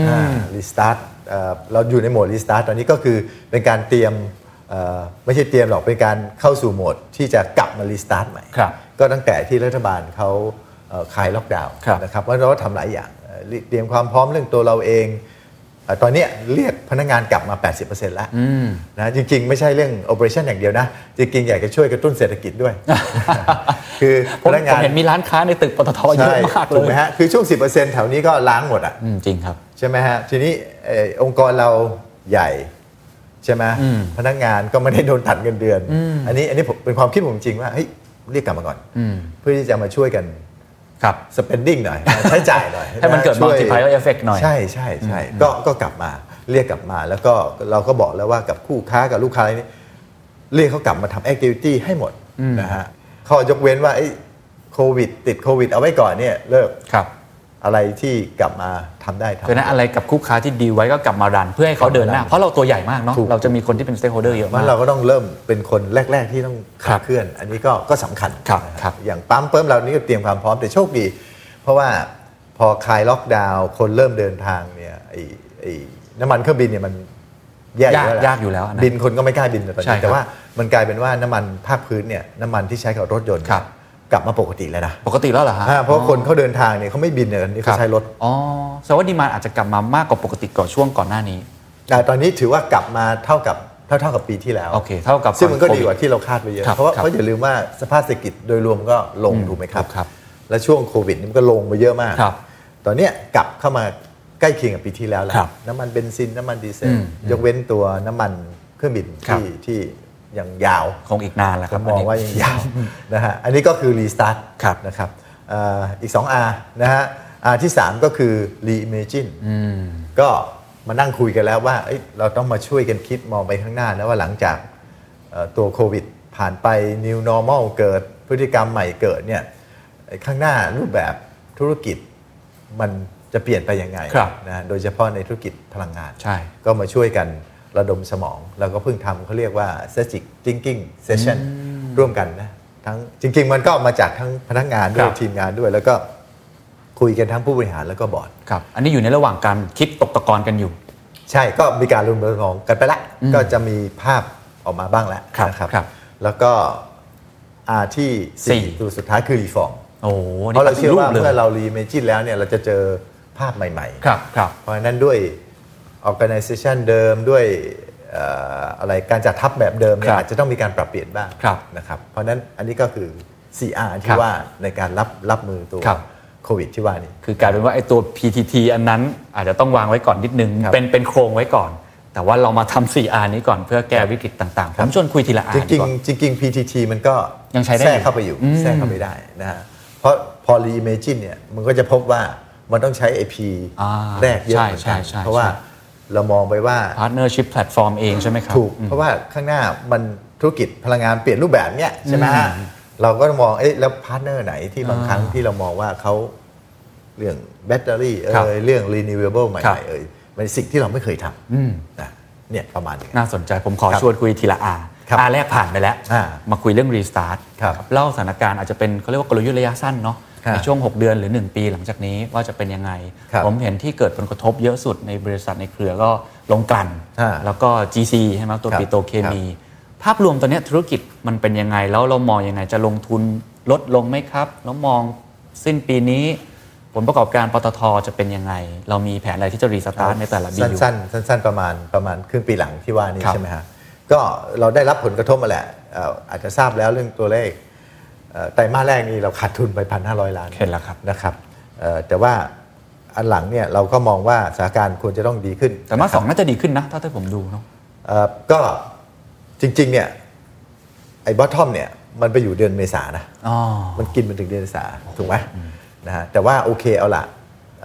restart เราอยู่ในโหมด restart ตอนนี้ก็คือเป็นการเตรียมไม่ใช่เตรียมหรอกเป็นการเข้าสู่โหมดที่จะกลับมา restart ใหม่ก็ตั้งแต่ที่รัฐบาลเขาคลายล็อกดาวน์นะครับเพราะเราทำหลายอย่างเตรียมความพร้อมเรื่องตัวเราเองตอนนี้เรียกพนักงานกลับมา แปดสิบเปอร์เซ็นต์ แล้วนะจริงๆไม่ใช่เรื่อง operation อย่างเดียวนะจริงๆอยากจะช่วยกระตุ้นเศรษฐกิจด้วยคือพนักงานผมเห็นมีร้านค้าในตึกปตทเยอะมากเลยถูกไหมฮะคือช่วง สิบเปอร์เซ็นต์ แถวนี้ก็ล้างหมดอ่ะจริงครับใช่ไหมฮะทีนี้องค์กรเราใหญ่ใช่ไหมพนักงานก็ไม่ได้โดนตัดเงินเดือนอันนี้อันนี้เป็นความคิดผมจริงว่าเฮ้ยเรียกกลับมาก่อนเพื่อที่จะมาช่วยกันครับ spending หน่อยใช้จ่ายหน่อยให้มันเกิด multiplier effect หน่อยใช่ใช่ใช่ก็ก็กลับมาเรียกกลับมาแล้วก็เราก็บอกแล้วว่ากับคู่ค้ากับลูกค้าอะไรนี้เรียกเขากลับมาทำ activity ให้หมดนะฮะข้อยกเว้นว่าไอ้โควิดติดโควิดเอาไว้ก่อนเนี่ยเลิกครับอะไรที่กลับมาทำได้ทำคือนั้นอะไรกับคู่ค้าที่ดีไว้ก็กลับมารันเพื่อให้เขาเดินหน้าเพราะเราตัวใหญ่มากเนาะเราจะมีคนที่เป็น stakeholder เยอะมากเราก็ต้องเริ่มเป็นคนแรกๆที่ต้องขับเคลื่อนอันนี้ก็ก็สำคัญอย่างปั๊มเพิ่มเรานี่ก็เตรียมความพร้อมแต่โชคดีเพราะว่าพอคลายล็อกดาวน์คนเริ่มเดินทางเนี่ยไอ้ไอ้น้ำมันเครื่องบินเนี่ยมันยากยากอยู่แล้วบินคนก็ไม่กล้าบินตอนนี้แต่ว่ามันกลายเป็นว่าน้ำมันภาคพื้นเนี่ยน้ำมันที่ใช้กับรถยนต์กลับมาปกติแล้วนะปกติแล้วเหรอฮะเพราะคนเขาเดินทางเนี่ยเขาไม่บินเนี่ยนี่เขาใช้รถอ๋อแสดงว่าดีมานด์อาจจะกลับมามากกว่าปกติก่อนช่วงก่อนหน้านี้แต่ตอนนี้ถือว่ากลับมาเท่ากับเท่าเท่ากับปีที่แล้วโอเคเท่ากับซึ่งมันก็ดีกว่าที่เราคาดไว้เยอะเพราะว่าเขาอย่าลืมว่าสภาพเศรษฐกิจโดยรวมก็ลงถูกไหมครับและช่วงโควิดนี่มันก็ลงมาเยอะมากตอนนี้กลับเข้ามาใกล้เคียงกับปีที่แล้วแล้วน้ำมันเบนซินน้ำมันดีเซลยกเว้นตัวน้ำมันเครื่องบินที่ที่ยังยาวคงอีกนานแหละครับมองว่ายังยาวนะฮะอันนี้ก็คือ restart นะครับอีก สอง อาร์ นะฮะ R ที่สามก็คือ reimagine ก็มานั่งคุยกันแล้วว่าเราต้องมาช่วยกันคิดมองไปข้างหน้านะว่าหลังจากตัวโควิดผ่านไป new normal เกิดพฤติกรรมใหม่เกิดเนี่ยข้างหน้ารูปแบบธุรกิจมันจะเปลี่ยนไปยังไงนะโดยเฉพาะในธุรกิจพลังงานก็มาช่วยกันระดมสมองแล้วก็เพิ่งทำเขาเรียกว่า strategic thinking session ร่วมกันนะทั้งจริงๆมันก็มาจากทั้งพนักงานด้วยทีมงานด้วยแล้วก็คุยกันทั้งผู้บริหารแล้วก็บอร์ดครับอันนี้อยู่ในระหว่างการคิดตกตะกอนกันอยู่ใช่ก็มีการรวมสมองกันไปละก็จะมีภาพออกมาบ้างแล้วนะครับแล้วก็อาที่สี่ตัวสุดท้ายคือ reform โอ้เพราะเราเชื่อว่าเมื่อเรา reimagine แล้วเนี่ยเราจะเจอภาพใหม่ๆครับครับเพราะฉะนั้นด้วย organization เดิมด้วยอะไรการจัดทัพแบบเดิมเนี่ยอาจจะต้องมีการปรับเปลี่ยนบ้างนะครับเพราะนั้นอันนี้ก็คือ โฟร์ อาร์ ที่ว่าในการรับรับมือตัวโควิดที่ว่านี่คือกลายเป็นว่าไอ้ตัว พี ที ที อันนั้นอาจจะต้องวางไว้ก่อนนิดนึงเป็นเป็นโครงไว้ก่อนแต่ว่าเรามาทำ โฟร์ อาร์ นี้ก่อนเพื่อแก้วิกฤตต่างๆผมชวนคุยทีละ R จริงจริงจริง พี ที ที มันก็ยังใช้ได้แทรกเข้าไปอยู่แทรกเข้าไปได้นะฮะเพราะพอ reimagine เนี่ยมันก็จะพบว่ามันต้องใช้ ไอ พี แรกเยอะเหมือนกันเพราะว่าเรามองไปว่า partnership platform เองใช่ไหมครับถูกเพราะว่าข้างหน้ามันธุรกิจพลังงานเปลี่ยนรูปแบบเนี้ยใช่ไหมฮะเราก็มองเอ๊ะแล้วพาร์ทเนอร์ไหนที่บางครั้งที่เรามองว่าเขาเรื่องแบตเตอรี่เออเรื่อง renewable ใหม่ๆเออเป็นสิ่งที่เราไม่เคยทำนะเนี่ยประมาณนี้น่าสนใจผมขอชวนคุยทีละ R R แรกผ่านไปแล้วมาคุยเรื่อง restart เล่าสถานการณ์อาจจะเป็นเขาเรียกว่ากลยุทธ์ระยะสั้นเนาะในช่วงหกเดือนหรือหนึ่งปีหลังจากนี้ว่าจะเป็นยังไงผมเห็นที่เกิดผลกระทบเยอะสุดในบริษัทในเครือก็ลงกลั่นแล้วก็ จี ซี ใช่ไหมตัวปิโตรเคมีภาพรวมตอนนี้ธุรกิจมันเป็นยังไงแล้วเรามองยังไงจะลงทุนลดลงไหมครับแล้วมองสิ้นปีนี้ผลประกอบการปตท.จะเป็นยังไงเรามีแผนอะไรที่จะรีสตาร์ทในแต่ละ บี ยูสั้นๆสั้นๆประมาณประมาณครึ่งปีหลังที่ว่านี้ใช่ไหมฮะก็เราได้รับผลกระทบมาแหละอาจจะทราบแล้วเรื่องตัวเลขไตรมาสแรกนี่เราขาดทุนไป หนึ่งพันห้าร้อย ล้านเห็นแล้วครับนะครับแต่ว่าอันหลังเนี่ยเราก็มองว่าสถานการณ์ควรจะต้องดีขึ้นแต่มาสองน่าจะดีขึ้นนะถ้าที่ผมดูเนาะก็จริงๆเนี่ยไอ้บอททอมเนี่ยมันไปอยู่เดือนเมษานะมันกินมันถึงเดือนเมษาถูกไหมนะฮะแต่ว่าโอเคเอาละ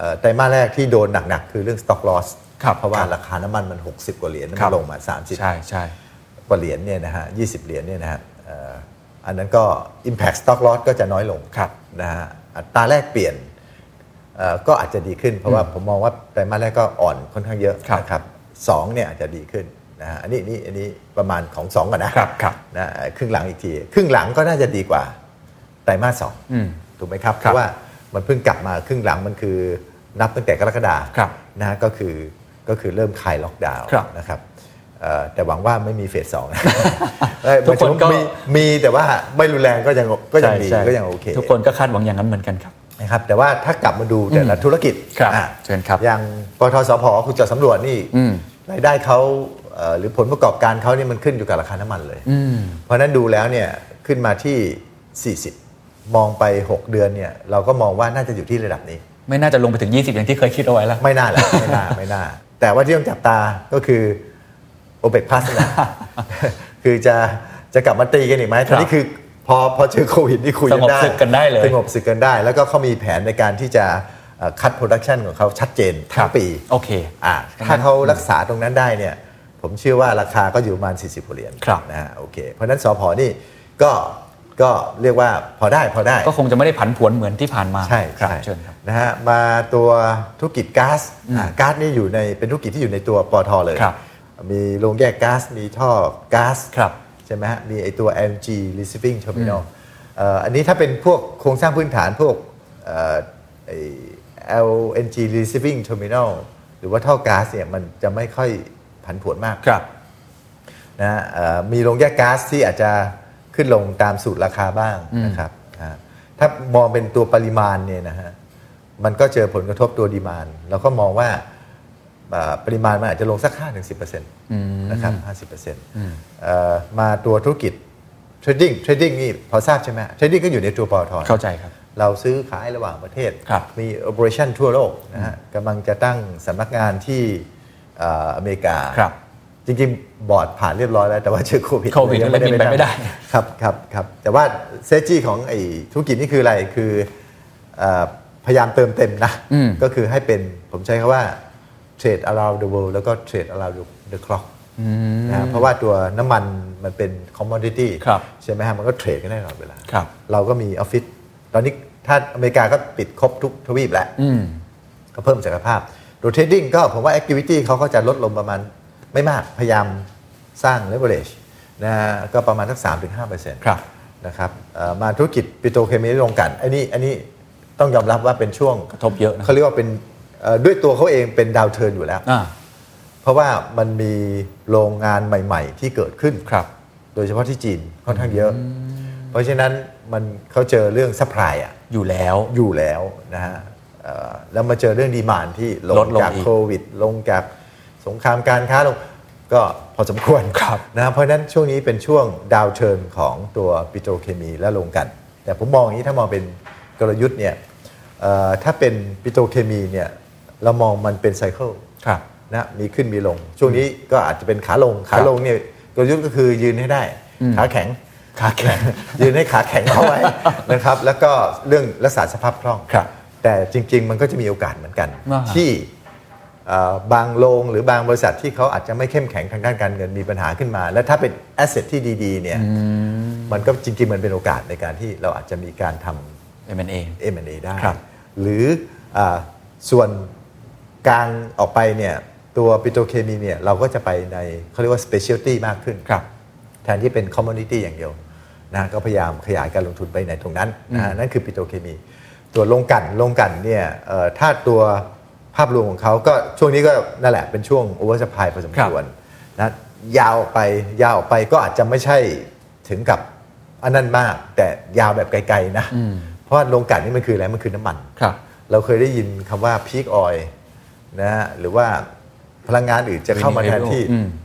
ไตรมาสแรกที่โดนหนักๆคือเรื่อง stock loss เพราะว่าค, ราคาน้ำมันมันหกสิบกว่าเหรียญมันลงมาสามสิบใช่ใช่กว่าเหรียญเนี่ยนะฮะยี่สิบเหรียญเนี่ยนะฮะอันนั้นก็ impact stock loss ก็จะน้อยลงนะฮะอัตราแลกเปลี่ยนก็อาจจะดีขึ้นเพราะว่าผมมองว่าไตรมาสแรกก็อ่อนค่อนข้างเยอะนะครับสองเนี่ยอาจจะดีขึ้นนะฮะอันนี้นี่อันนี้ประมาณของสองก่อนนะครับนะครึ่งหลังอีกทีครึ่งหลังก็น่าจะดีกว่าไตรมาสสองถูกไหมครับเพราะว่ามันเพิ่งกลับมาครึ่งหลังมันคือนับตั้งแต่กรกฎาคมนะฮะก็คือก็คือเริ่มคลายล็อกดาวน์นะครับแต่หวังว่าไม่มีเฟสสองทุกคนก็มีแต่ว่าไม่รุนแรงก็ยังก็ยังดีก็ยังโอเคทุกคนก็คาดหวังอย่างนั้นเหมือนกันครับนะครับแต่ว่าถ้ากลับมาดูแต่ละธุรกิจเชิญครับอย่างปตท.สผ.คุณจะสำรวจนี่รายได้เขาหรือผลประกอบการเขานี่มันขึ้นอยู่กับราคาน้ำมันเลยเพราะนั้นดูแล้วเนี่ยขึ้นมาที่สี่สิบมองไปหกเดือนเนี่ยเราก็มองว่าน่าจะอยู่ที่ระดับนี้ไม่น่าจะลงไปถึงยี่สิบอย่างที่เคยคิดเอาไว้แล้วไม่น่าแหละไม่น่าไม่น่าแต่ว่าที่ต้องจับตาก็คือโอเปกพลัสนะคือจะจะกลับมาตีกันอีกไหมตอนนี้คือพอพอเจอโควิดนี่คุยกันได้สงบศึกกันได้เลยสงบศึกกันได้แล้วก็เขามีแผนในการที่จะคัดโปรดักชันของเขาชัดเจนทั้งปีโอเคอ่าถ้าเขารักษาตรงนั้นได้เนี่ยผมเชื่อว่าราคาก็อยู่ประมาณสี่สิบเหรียญนะฮะโอเคเพราะนั้นสผ.นี่ก็ก็เรียกว่าพอได้พอได้ก็คงจะไม่ได้ผันผวนเหมือนที่ผ่านมาใช่ครับเชิญครับนะฮะมาตัวธุรกิจก๊าซก๊าซนี่อยู่ในเป็นธุรกิจที่อยู่ในตัวปตท.เลยมีโรงแยกก๊าซมีท่อก๊าซใช่ไหมฮะมีไอตัว แอล จี Receiving Terminal อันนี้ถ้าเป็นพวกโครงสร้างพื้นฐานพวก แอล เอ็น จี Receiving Terminal หรือว่าท่อก๊าซเนี่ยมันจะไม่ค่อยผันผวนมากนะมีโรงแยกก๊าซที่อาจจะขึ้นลงตามสูตรราคาบ้างนะครับถ้ามองเป็นตัวปริมาณเนี่ยนะฮะมันก็เจอผลกระทบตัวดีมานด์เราก็มองว่าปริมาณมันอาจจะลงสัก ห้าถึงสิบเปอร์เซ็นต์ นะครับ ห้าสิบเปอร์เซ็นต์ มาตัวธุรกิจ trading trading นี่พอทราบใช่ไหม trading ก็อยู่ในตัวปตท. เข้าใจครับเราซื้อขายระหว่างประเทศมี operation ทั่วโลกนะฮะกำลังจะตั้งสำนักงานที่อเมริกาจริงๆบอร์ดผ่านเรียบร้อยแล้วแต่ว่าเจอโควิดโควิดยังไม่บินไปไม่ได้ครับครับครับแต่ว่าเซจี้ของไอ้ธุรกิจนี่คืออะไรคือพยายามเติมเต็มนะก็คือให้เป็นผมใช้คำว่า trade around the world แล้วก็ trade around the clock นะเพราะว่าตัวน้ำมันมันเป็น commodity ใช่ไหมฮะมันก็เทรดกันได้ตลอดเวลาเราก็มีออฟฟิศตอนนี้ถ้าอเมริกาก็ปิดครบทุกทวีปแล้วก็เพิ่มศักยภาพตัว trading ก็ผมว่า activity เขาก็จะลดลงประมาณไม่มากพยายามสร้าง leverage นะก็ประมาณสัก สามถึงห้าเปอร์เซ็นต์ นะครับมาธุรกิจปิโตรเคมีโรงกลั่นอันนี้อันนี้ต้องยอมรับว่าเป็นช่วงกระทบเยอะนะเขาเรียกว่าเป็นด้วยตัวเขาเองเป็นดาวเทิร์นอยู่แล้วเพราะว่ามันมีโรงงานใหม่ๆที่เกิดขึ้นโดยเฉพาะที่จีนค่อนข้างเยอะเพราะฉะนั้นมันเขาเจอเรื่องซัพพลายอ่ะอยู่แล้วอยู่แล้วนะฮะแล้วมาเจอเรื่องดีมานด์ที่ลงจากโควิดลงจากสงครามการค้าลงก็พอสมควรนะเพราะฉะนั้นช่วงนี้เป็นช่วงดาวเทิร์นของตัวปิโตรเคมีและโรงกลั่นแต่ผมมองอย่างนี้ถ้ามองเป็นกลยุทธ์เนี่ยถ้าเป็นปิโตรเคมีเนี่ยเรามองมันเป็นไซเคิลนะมีขึ้นมีลงช่วงนี้ก็อาจจะเป็นขาลงขาลงเนี่ยกลยุทธ์ก็คือยืนให้ได้ขาแข็งขาแข็งยืนให้ขาแข็งเข้าไว้นะครับแล้วก็เรื่องรักษาสภาพคล่องแต่จริงๆมันก็จะมีโอกาสเหมือนกันที่บางโรงหรือบางบริษัทที่เขาอาจจะไม่เข้มแข็งทางด้านการเงินมีปัญหาขึ้นมาและถ้าเป็นแอสเซทที่ดีๆเนี่ยมันก็จริงๆมันเป็นโอกาสในการที่เราอาจจะมีการทำเอ็ม แอนด์ เอเอ็ม แอนด์ เอ ได้หรือส่วนกลางออกไปเนี่ยตัวปิโตรเคมีเนี่ยเราก็จะไปในเขาเรียกว่า specialty มากขึ้นแทนที่เป็น commodity อย่างเดียวนะก็พยายามขยายการลงทุนไปในตรงนั้นนะนั่นคือปิโตรเคมีตัวโรงกลั่นโรงกลั่นเนี่ยถ้าตัวภาพรวมของเขาก็ช่วงนี้ก็นั่นแหละเป็นช่วง oversupply พอสมควรนะยาวไปยาวไปก็อาจจะไม่ใช่ถึงกับอันนั้นมากแต่ยาวแบบไกลๆนะเพราะโรงกลั่นนี่มันคืออะไรมันคือน้ำมันเราเคยได้ยินคำว่า peak oil นะหรือว่าพลังงานอื่นจะเข้ามาแทนที่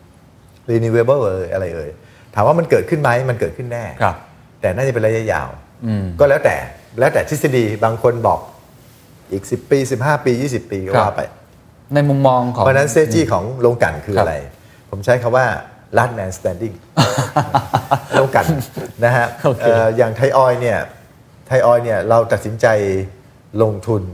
renewable อะไรเอ่ยถามว่ามันเกิดขึ้นไหมมันเกิดขึ้นแน่แต่น่าจะเป็นระยะยาวก็แล้วแต่แล้วแต่ทฤษฎีบางคนบอกอีกสิบปีสิบห้าปียี่สิบปีก็ว่าไปในมุมมองของเพราะนั้นเซจี้ของโรงกลั่นคืออะไรผมใช้คำว่า last man standing โรงกลั่นนะฮะ อย่างไทยออยล์เนี่ยไทยออยล์เนี่ยเราตัดสินใจลงทุน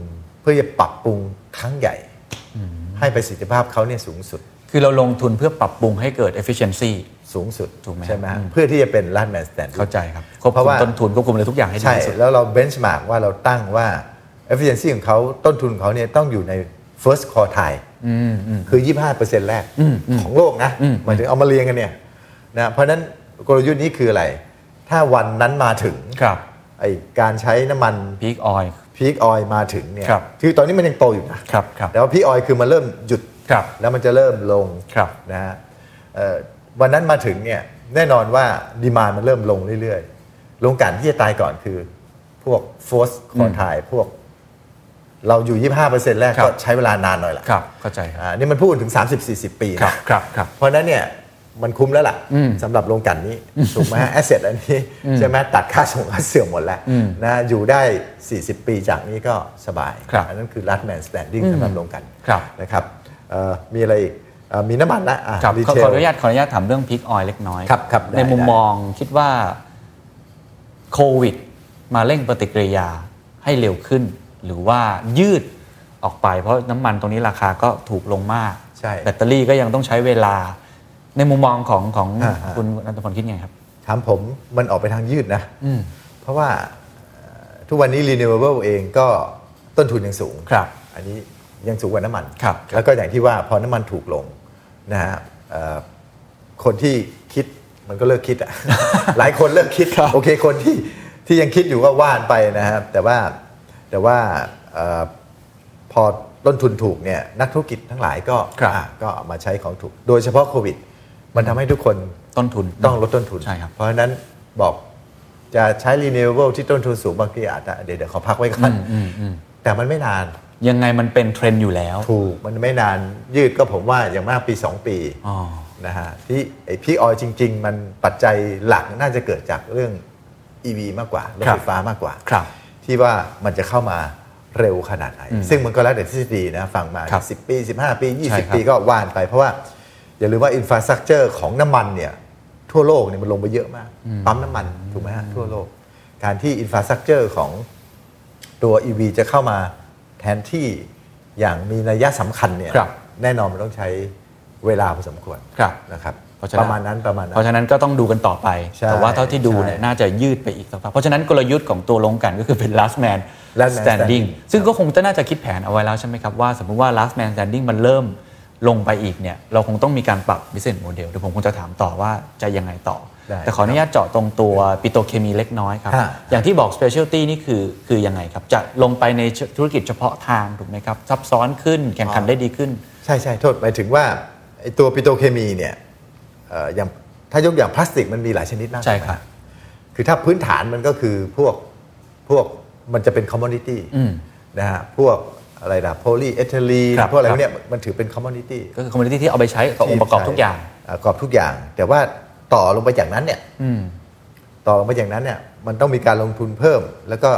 เพื่อจะปรับปรุงครั้งใหญ่ให้ประสิทธิภาพเขาเนี่ยสูงสุดคือเราลงทุนเพื่อปรับปรุงให้เกิด efficiency สูงสุดถูกไหมใช่ไหมเพื่อที่จะเป็น Lastman Standing เข้าใจครับควบคุมต้นทุนควบคุมอะไรทุกอย่างให้ดีที่สุดใช่แล้วเรา benchmark ว่าเราตั้งว่า efficiency ของเขาต้นทุนของเขาเนี่ยต้องอยู่ใน first quartile คือ ยี่สิบห้าเปอร์เซ็นต์ แรกของโลกนะหมายถึงเอามาเรียงกันเนี่ยนะเพราะนั้นกลยุทธ์นี้คืออะไรถ้าวันนั้นมาถึงไอการใช้น้ำมัน peak oil peak oil มาถึงเนี่ยคือตอนนี้มันยังโตอยู่นะแต่ว่า peak oil คือมันเริ่มหยุดแล้วมันจะเริ่มลงนะฮะวันนั้นมาถึงเนี่ยแน่นอนว่าดีมานด์มันเริ่มลงเรื่อยๆโรงกลั่นที่จะตายก่อนคือพวก first quartile พวกเราอยู่ ยี่สิบห้าเปอร์เซ็นต์ แรกก็ใช้เวลานานหน่อยละครับเข้าใจครับอ่านี่มันพูดถึง สามสิบสี่สิบ ปีนะครับครับเพราะนั้นเนี่ยมันคุ้มแล้วล่ะสำหรับโรงกลั่นนี้ถูกไหมฮะ asset อันนี้ใช่ไหมตัดค่าส่งค่าเสื่อมหมดแล้วนะอยู่ได้สี่สิบปีจากนี้ก็สบายอันนั้นคือ Lastman Standing สำหรับโรงกลั่นนะครับมีอะไรอีกมีน้ำมันละขออนุญาตขออนุญาตถามเรื่อง peak oil เล็กน้อยในมุมมองคิดว่าโควิดมาเร่งปฏิกิริยาให้เร็วขึ้นหรือว่ายืดออกไปเพราะน้ำมันตรงนี้ราคาก็ถูกลงมากแบตเตอรี่ก็ยังต้องใช้เวลาในมุมมองของของคุณณัฐพลคิดไงครับถามผมมันออกไปทางยืดนะเพราะว่าทุกวันนี้ renewable เองก็ต้นทุนยังสูงอันนี้ยังสูงกว่าน้ำมันแล้วก็อย่างที่ว่าพอน้ำมันถูกลงนะฮะคนที่คิดมันก็เลิกคิดอ่ะ หลายคนเลิกคิดโอเคคนที่ที่ยังคิดอยู่ก็ว่านไปนะครับแต่ว่าแต่ว่าพอต้นทุนถูกเนี่ยนักธุรกิจทั้งหลายก็ก็มาใช้ของถูกโดยเฉพาะโควิดมันทำให้ทุกคนต้นทุนต้องลดต้นทุนใช่ครับเพราะฉะนั้นบอกจะใช้ renewable ที่ต้นทุนสูงบางทีอาจจะเดี๋ยวเดี๋ยวขอพักไว้ก่อนแต่มันไม่นานยังไงมันเป็นเทรนด์อยู่แล้วถูกมันไม่นานยืดก็ผมว่าอย่างมากปีสองปีนะฮะที่ไอ้พีออยจริงๆมันปัจจัยหลักน่าจะเกิดจากเรื่อง อี วี มากกว่ารถไฟฟ้ามากกว่าที่ว่ามันจะเข้ามาเร็วขนาดไหนซึ่งมันก็แล้วแต่ทฤษฎีนะฟังมาสิบปีสิบห้าปียี่สิบปีก็ว่านไปเพราะว่าอย่าลืมว่าอินฟราสตรัคเจอร์ของน้ำมันเนี่ยทั่วโลกเนี่ยมันลงไปเยอะมากปั๊มน้ำมันถูกไหมฮะทั่วโลกการที่อินฟราสตรัคเจอร์ของตัว อี วี จะเข้ามาแทนที่อย่างมีนัยสำคัญเนี่ยแน่นอนมันต้องใช้เวลาพอสมควรนะครับประมาณนั้นประมาณนั้นเพราะฉะนั้นก็ต้องดูกันต่อไปแต่ว่าเท่าที่ดูเนี่ยน่าจะยืดไปอีกสักพักเพราะฉะนั้นกลยุทธ์ของตัวโรงกลั่นก็คือเป็น last man standing ซึ่งก็คงจะน่าจะคิดแผนเอาไว้แล้วใช่ไหมครับว่าสมมติว่า last man standing มันเริ่มลงไปอีกเนี่ยเราคงต้องมีการปรับ business model เดี๋ยวผมคงจะถามต่อว่าจะยังไงต่อแต่ขออนุญาตเจาะตรงตัวปิโตรเคมีเล็กน้อยครับอย่างที่บอก specialty นี่คือคือยังไงครับจะลงไปในธุรกิจเฉพาะทางถูกไหมครับซับซ้อนขึ้นแข่งขันได้ดีขึ้นใช่ใช่โทษหมายถึงว่าไอ้ตัวปิโตรเคมีเนี่ยอย่างถ้ายกอย่างพลาสติกมันมีหลายชนิดมากใช่ครับคือถ้าพื้นฐานมันก็คือพวกพวกมันจะเป็นคอมมอดิตี้นะฮะพวกอะไรนะโพลีเอทิลีนพวกอะไรพวกเนี้ยมันถือเป็นคอมมอดิตี้ก็คือคอมมอดิตี้ที่เอาไปใช้กับองค์ประกอบทุกอย่างประกอบทุกอย่างแต่ว่าต่อลงไปจากนั้นเนี่ยต่อลงไปจากนั้นเนี่ยมันต้องมีการลงทุนเพิ่มแล้วก็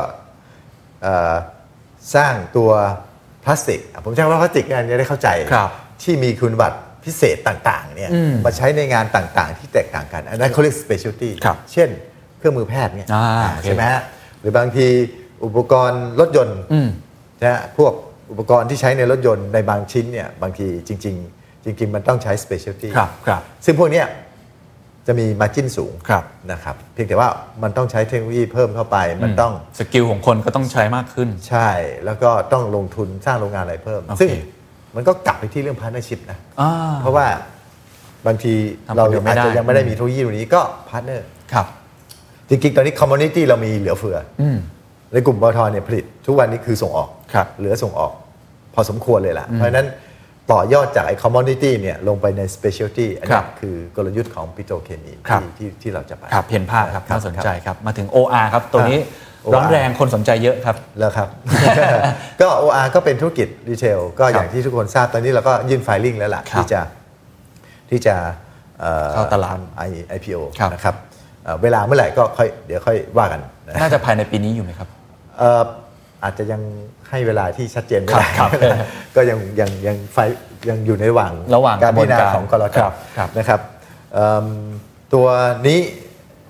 สร้างตัวพลาสติกผมใช้คำว่าพลาสติกงานจะได้เข้าใจที่มีคุณสมบัติพิเศษต่างๆเนี่ยมาใช้ในงานต่างๆที่แตกต่างกันอันนั้นเขาเรียก specialty เช่นเครื่องมือแพทย์เนี่ยใช่ไหมฮะหรือบางทีอุปกรณ์รถยนต์นะพวกอุปกรณ์ที่ใช้ในรถยนต์ในบางชิ้นเนี่ยบางทีจริงๆจริงๆมันต้องใช้ specialty ซึ่งพวกเนี้ยจะมี margin สูงนะครับเพียงแต่ว่ามันต้องใช้เทคโนโลยีเพิ่มเข้าไปมันต้องสกิลของคนก็ต้องใช้มากขึ้นใช่แล้วก็ต้องลงทุนสร้างโรงงานอะไรเพิ่มซึ่งมันก็กลับไปที่เรื่อง partnership นะเพราะว่าบางทีเราอาจจะยังไม่ได้มีเทคโนโลยีตรงนี้ก็ partner ครับจริงๆตอนนี้ community เรามีเหลือเฟือในกลุ่มปตท.เนี่ยผลิตทุกวันนี้คือส่งออกเหลือส่งออกพอสมควรเลยล่ะเพราะฉะนั้นต่อยอดจากไอ้ commodity เนี่ยลงไปใน specialty อันนี้คือกลยุทธ์ของปิโตรเคมีที่ที่เราจะไปครับเห็นภาพครับน่าสนใจครับมาถึง โอ อาร์ ครับตัวนี้ร้อนแรงคนสนใจเยอะครับแล้วครับ ก็ โอ อาร์ ก็เป็นธุรกิจรีเทลก็อย่างที่ทุกคนทราบตอนนี้เราก็ยื่น filing แล้วล่ะที่จะที่จะเข้าตลาดไอ พี โอ นะครับเวลาเมื่อไหร่ก็ค่อยเดี๋ยวค่อยว่ากันน่าจะภายในปีนี้อยู่ไหมครับอาจจะยังให้เวลาที่ชัดเจนไม่ได้ก็ยังยังยังไฟยังอยู่ในระหว่างระหว่างการพิจารณาของกลทนะครับตัวนี้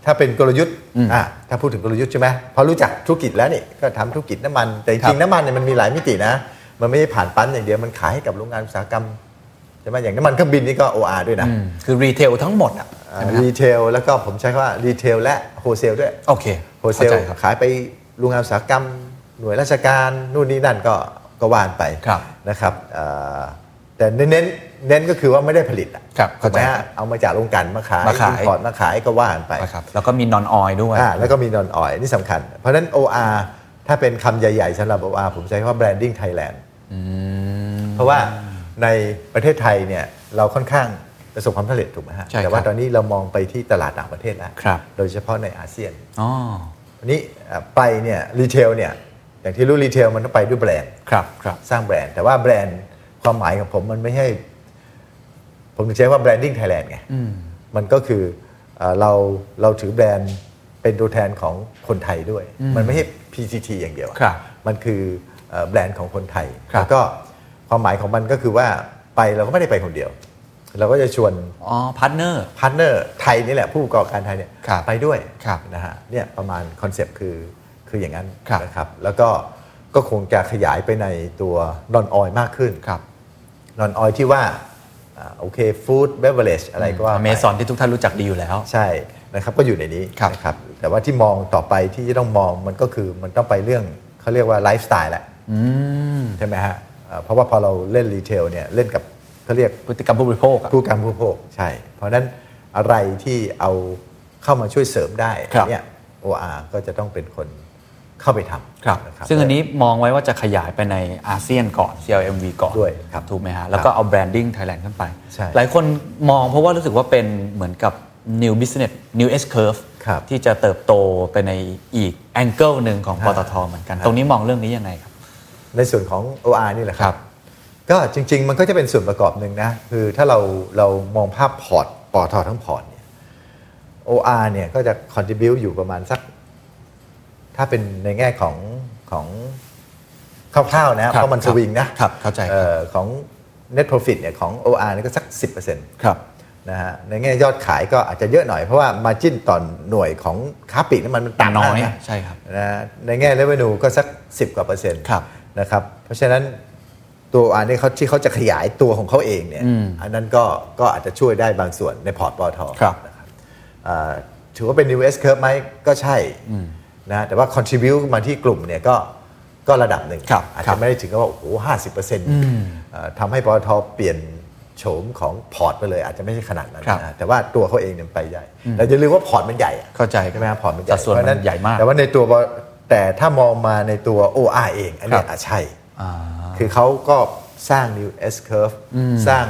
ถ้าเป็นกลยุทธ์อ่ะถ้าพูดถึงกลยุทธ์ใช่ไหมพอรู้จักธุรกิจแล้วนี่ก็ทำธุรกิจน้ำมันแต่จริงๆน้ำมันเนี่ยมันมีหลายมิตินะมันไม่ได้ผ่านปั๊มอย่างเดียวมันขายให้กับโรงงานอุตสาหกรรมใช่ไหมอย่างน้ำมันเครื่องบินนี่ก็ โอ อาร์ ด้วยนะคือรีเทลทั้งหมดอ่ะรีเทลแล้วก็ผมใช้คำว่ารีเทลและโฮเซลด้วยโอเคโฮเซลขายไปโรงงานอุตสาหกรรมหน่วยราชการนู่นนี่นั่นก็ก็ว่านไปนะครับแต่เน้นเน้นก็คือว่าไม่ได้ผลิตอ่ะถูกไหมฮะเอามาจากโรงกลั่นมาขายอินพอร์ตมาขายก็ว่านไปแล้วก็มีนอนออยล์ด้วยแล้วก็มีนอนออยล์นี่สำคัญเพราะฉะนั้น โอ อาร์ ถ้าเป็นคำใหญ่ๆสำหรับ โอ อาร์ ผมใช้คำว่า branding Thailand เพราะว่าในประเทศไทยเนี่ยเราค่อนข้างประสบความสำเร็จถูกไหมฮะแต่ว่าตอนนี้เรามองไปที่ตลาดต่างประเทศแล้วโดยเฉพาะในอาเซียนอ๋อวันนี้ไปเนี่ยรีเทลเนี่ยอย่างที่รู้รีเทลมันต้องไปด้วยแบรนด์ครับครับสร้างแบรนด์แต่ว่าแบรนด์ความหมายของผมมันไม่ใช่ผมถึงใช้ว่า branding Thailand ไงมันก็คือเราเราถือแบรนด์เป็นตัวแทนของคนไทยด้วยมันไม่ใช่ พี ซี ที อย่างเดียวมันคือแบรนด์ของคนไทยแล้วก็ความหมายของมันก็คือว่าไปเราก็ไม่ได้ไปคนเดียวเราก็จะชวนอ๋อพาร์ทเนอร์พาร์ทเนอร์ไทยนี่แหละผู้ประกอบการไทยเนี่ยไปด้วยนะฮะเนี่ยประมาณคอนเซปต์คือคืออย่างนั้นนะครับแล้วก็ก็คงจะขยายไปในตัวนอนออยล์มากขึ้นนอนออยล์ที่ว่าโอเคฟู้ดเบเวอเรจอะไรก็ว่าอเมซอนที่ทุกท่านรู้จักดีอยู่แล้วใช่นะครับก็อยู่ในนี้นะครับแต่ว่าที่มองต่อไปที่จะต้องมองมันก็คือมันต้องไปเรื่องเขาเรียกว่าไลฟ์สไตล์แหละใช่ไหมฮะเพราะว่าพอเราเล่นรีเทลเนี่ยเล่นกับเขาเรียกพฤติกรรมผู้บริโภคผู้กรรมผู้บริโภคใช่เพราะนั้นอะไรที่เอาเข้ามาช่วยเสริมได้เนี่ย โอ อาร์ ก็จะต้องเป็นคนเข้าไปทำครับซึ่งอันนี้มองไว้ว่าจะขยายไปในอาเซียนก่อน ซี แอล เอ็ม วี ก่อนด้วยครับถูกไหมฮะแล้วก็เอาแบรนดิ้ง Thailand ขึ้นไปหลายคนมองเพราะว่ารู้สึกว่าเป็นเหมือนกับ new business new S curve ที่จะเติบโตไปในอีก angle หนึ่งของปตท.เหมือนกันตรงนี้มองเรื่องนี้ยังไงครับในส่วนของ โอ อาร์ นี่แหละครับก็จริงๆมันก็จะเป็นส่วนประกอบหนึ่งนะคือถ้าเราเรามองภาพพอร์ตปตท.ทั้งพอร์ตเนี่ย โอ อาร์ เนี่ยก็จะ contribute อยู่ประมาณสักถ้าเป็นในแง่ของของคร่าวๆนะเพราะมันสวิงนะครับเข้าใจของ net profit เนี่ยของ โอ อาร์ นี่ก็สัก สิบเปอร์เซ็นต์ครับนะฮะในแง่ยอดขายก็อาจจะเยอะหน่อยเพราะว่า margin ต่อหน่วยของค้าปลีกนั้นมันต่ำน้อยใช่ครับนะในแง่ revenue ก็สักสิบกว่าเปอร์เซ็นต์นะครับเพราะฉะนั้นตัว โอ อาร์ นี่เขาที่เขาจะขยายตัวของเขาเองเนี่ยอันนั้นก็ก็อาจจะช่วยได้บางส่วนในพอร์ตปตท.นะครับถือว่าเป็น new S curve ไหมก็ใช่นะแต่ว่า contribute มาที่กลุ่มเนี่ยก็ก็ระดับหนึ่งอาจจะไม่ได้ถึงกับว่าโอ้โหห้าสิบเปอร์เซ็นต์ทำให้ปตท.เปลี่ยนโฉมของพอร์ตไปเลยอาจจะไม่ใช่ขนาดนั้นนะแต่ว่าตัวเขาเองเนี่ยไปใหญ่แต่อย่าลืมว่าพอร์ตมันใหญ่เข้าใจใช่ไหมครับพอร์ตมันใหญ่ส่วนนั้นใหญ่มากแต่ว่าในตัวแต่ถ้ามองมาในตัว โอ อาร์ เองอันนี้อาจใช่คือเขาก็สร้าง new S curve สร้าง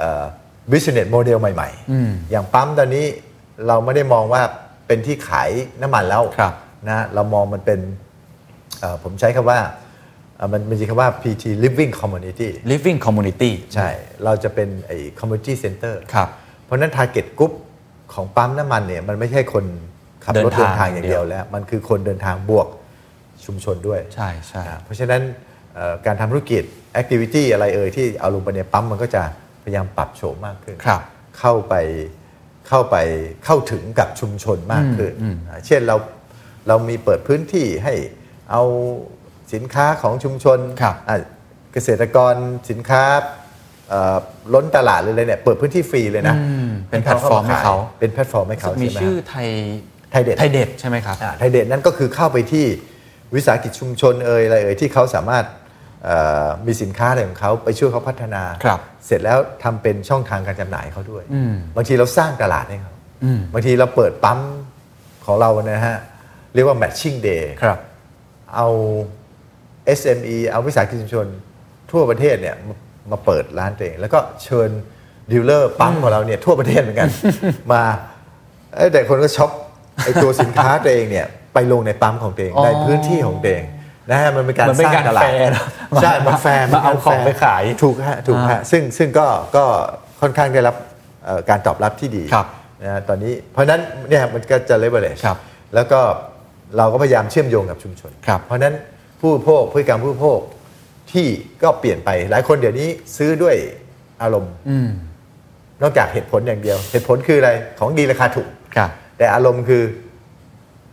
business model ใหม่ๆอย่างปั๊มตอนนี้เราไม่ได้มองว่าเป็นที่ขายน้ำมันแล้วนะเรามองมันเป็นผมใช้คำว่ามันมันมีคำว่า พี ที living community living community ใช่เราจะเป็นไอ้ community center ครับเพราะนั้น target group ของปั๊มน้ำมันเนี่ยมันไม่ใช่คนขับรถเดินทางอย่างเดียวแล้วมันคือคนเดินทางบวกชุมชนด้วยใช่ใช่เพราะฉะนั้นการทำธุรกิจ activity อะไรเอ่ยที่เอาลงไปในปั๊มมันก็จะพยายามปรับโฉมมากขึ้นเข้าไปเข้าไปเข้าถึงกับชุมชนมากขึ้นเช่นเราเรามีเปิดพื้นที่ให้เอาสินค้าของชุมชนเกษตรกรสินค้าล้นตลาดเลยเลยเนี่ยเปิดพื้นที่ฟรีเลยนะเป็นแพลตฟอร์มให้เขาเป็นแพลตฟอร์มให้เขามีชื่อไทยไทยเด็ดไทยเด็ดใช่ไหมครับไทยเด็ดนั่นก็คือเข้าไปที่วิสาหกิจชุมชนเอ่ยอะไรเอ่ยที่เขาสามารถมีสินค้าอะไรของเขาไปช่วยเขาพัฒนาเสร็จแล้วทำเป็นช่องทางการจำหน่ายเขาด้วยบางทีเราสร้างตลาดให้เขาบางทีเราเปิดปั๊มของเรานะฮะเรียกว่า matching day เอา เอส เอ็ม อี เอาวิสาหกิจชุมชนทั่วประเทศเนี่ยมาเปิดร้านตัวเองแล้วก็เชิญดีลเลอร์ปั๊มของเราเนี่ยทั่วประเทศเหมือนกันมาแต่คนก็ช็อปไอตัวสินค้าตัวเองเนี่ยไปลงในปั๊มของตัวเองในพื้นที่ของตัวเองนะฮะมันเป็นการสร้างตลาดใช่มันแฟร์มาเอาของไปขายถูกฮะถูกฮะซึ่งซึ่งก็ก็ค่อนข้างได้รับการตอบรับที่ดีนะตอนนี้เพราะนั้นเนี่ยมันก็จะ leverage แล้วก็เราก็พยายามเชื่อมโยงกับชุมชนเพราะนั้นผู้บริโภคพฤติกรรมผู้บริโภคที่ก็เปลี่ยนไปหลายคนเดี๋ยวนี้ซื้อด้วยอารมณ์นอกจากเหตุผลอย่างเดียวเหตุผลคืออะไรของดีราคาถูกแต่อารมณ์คือ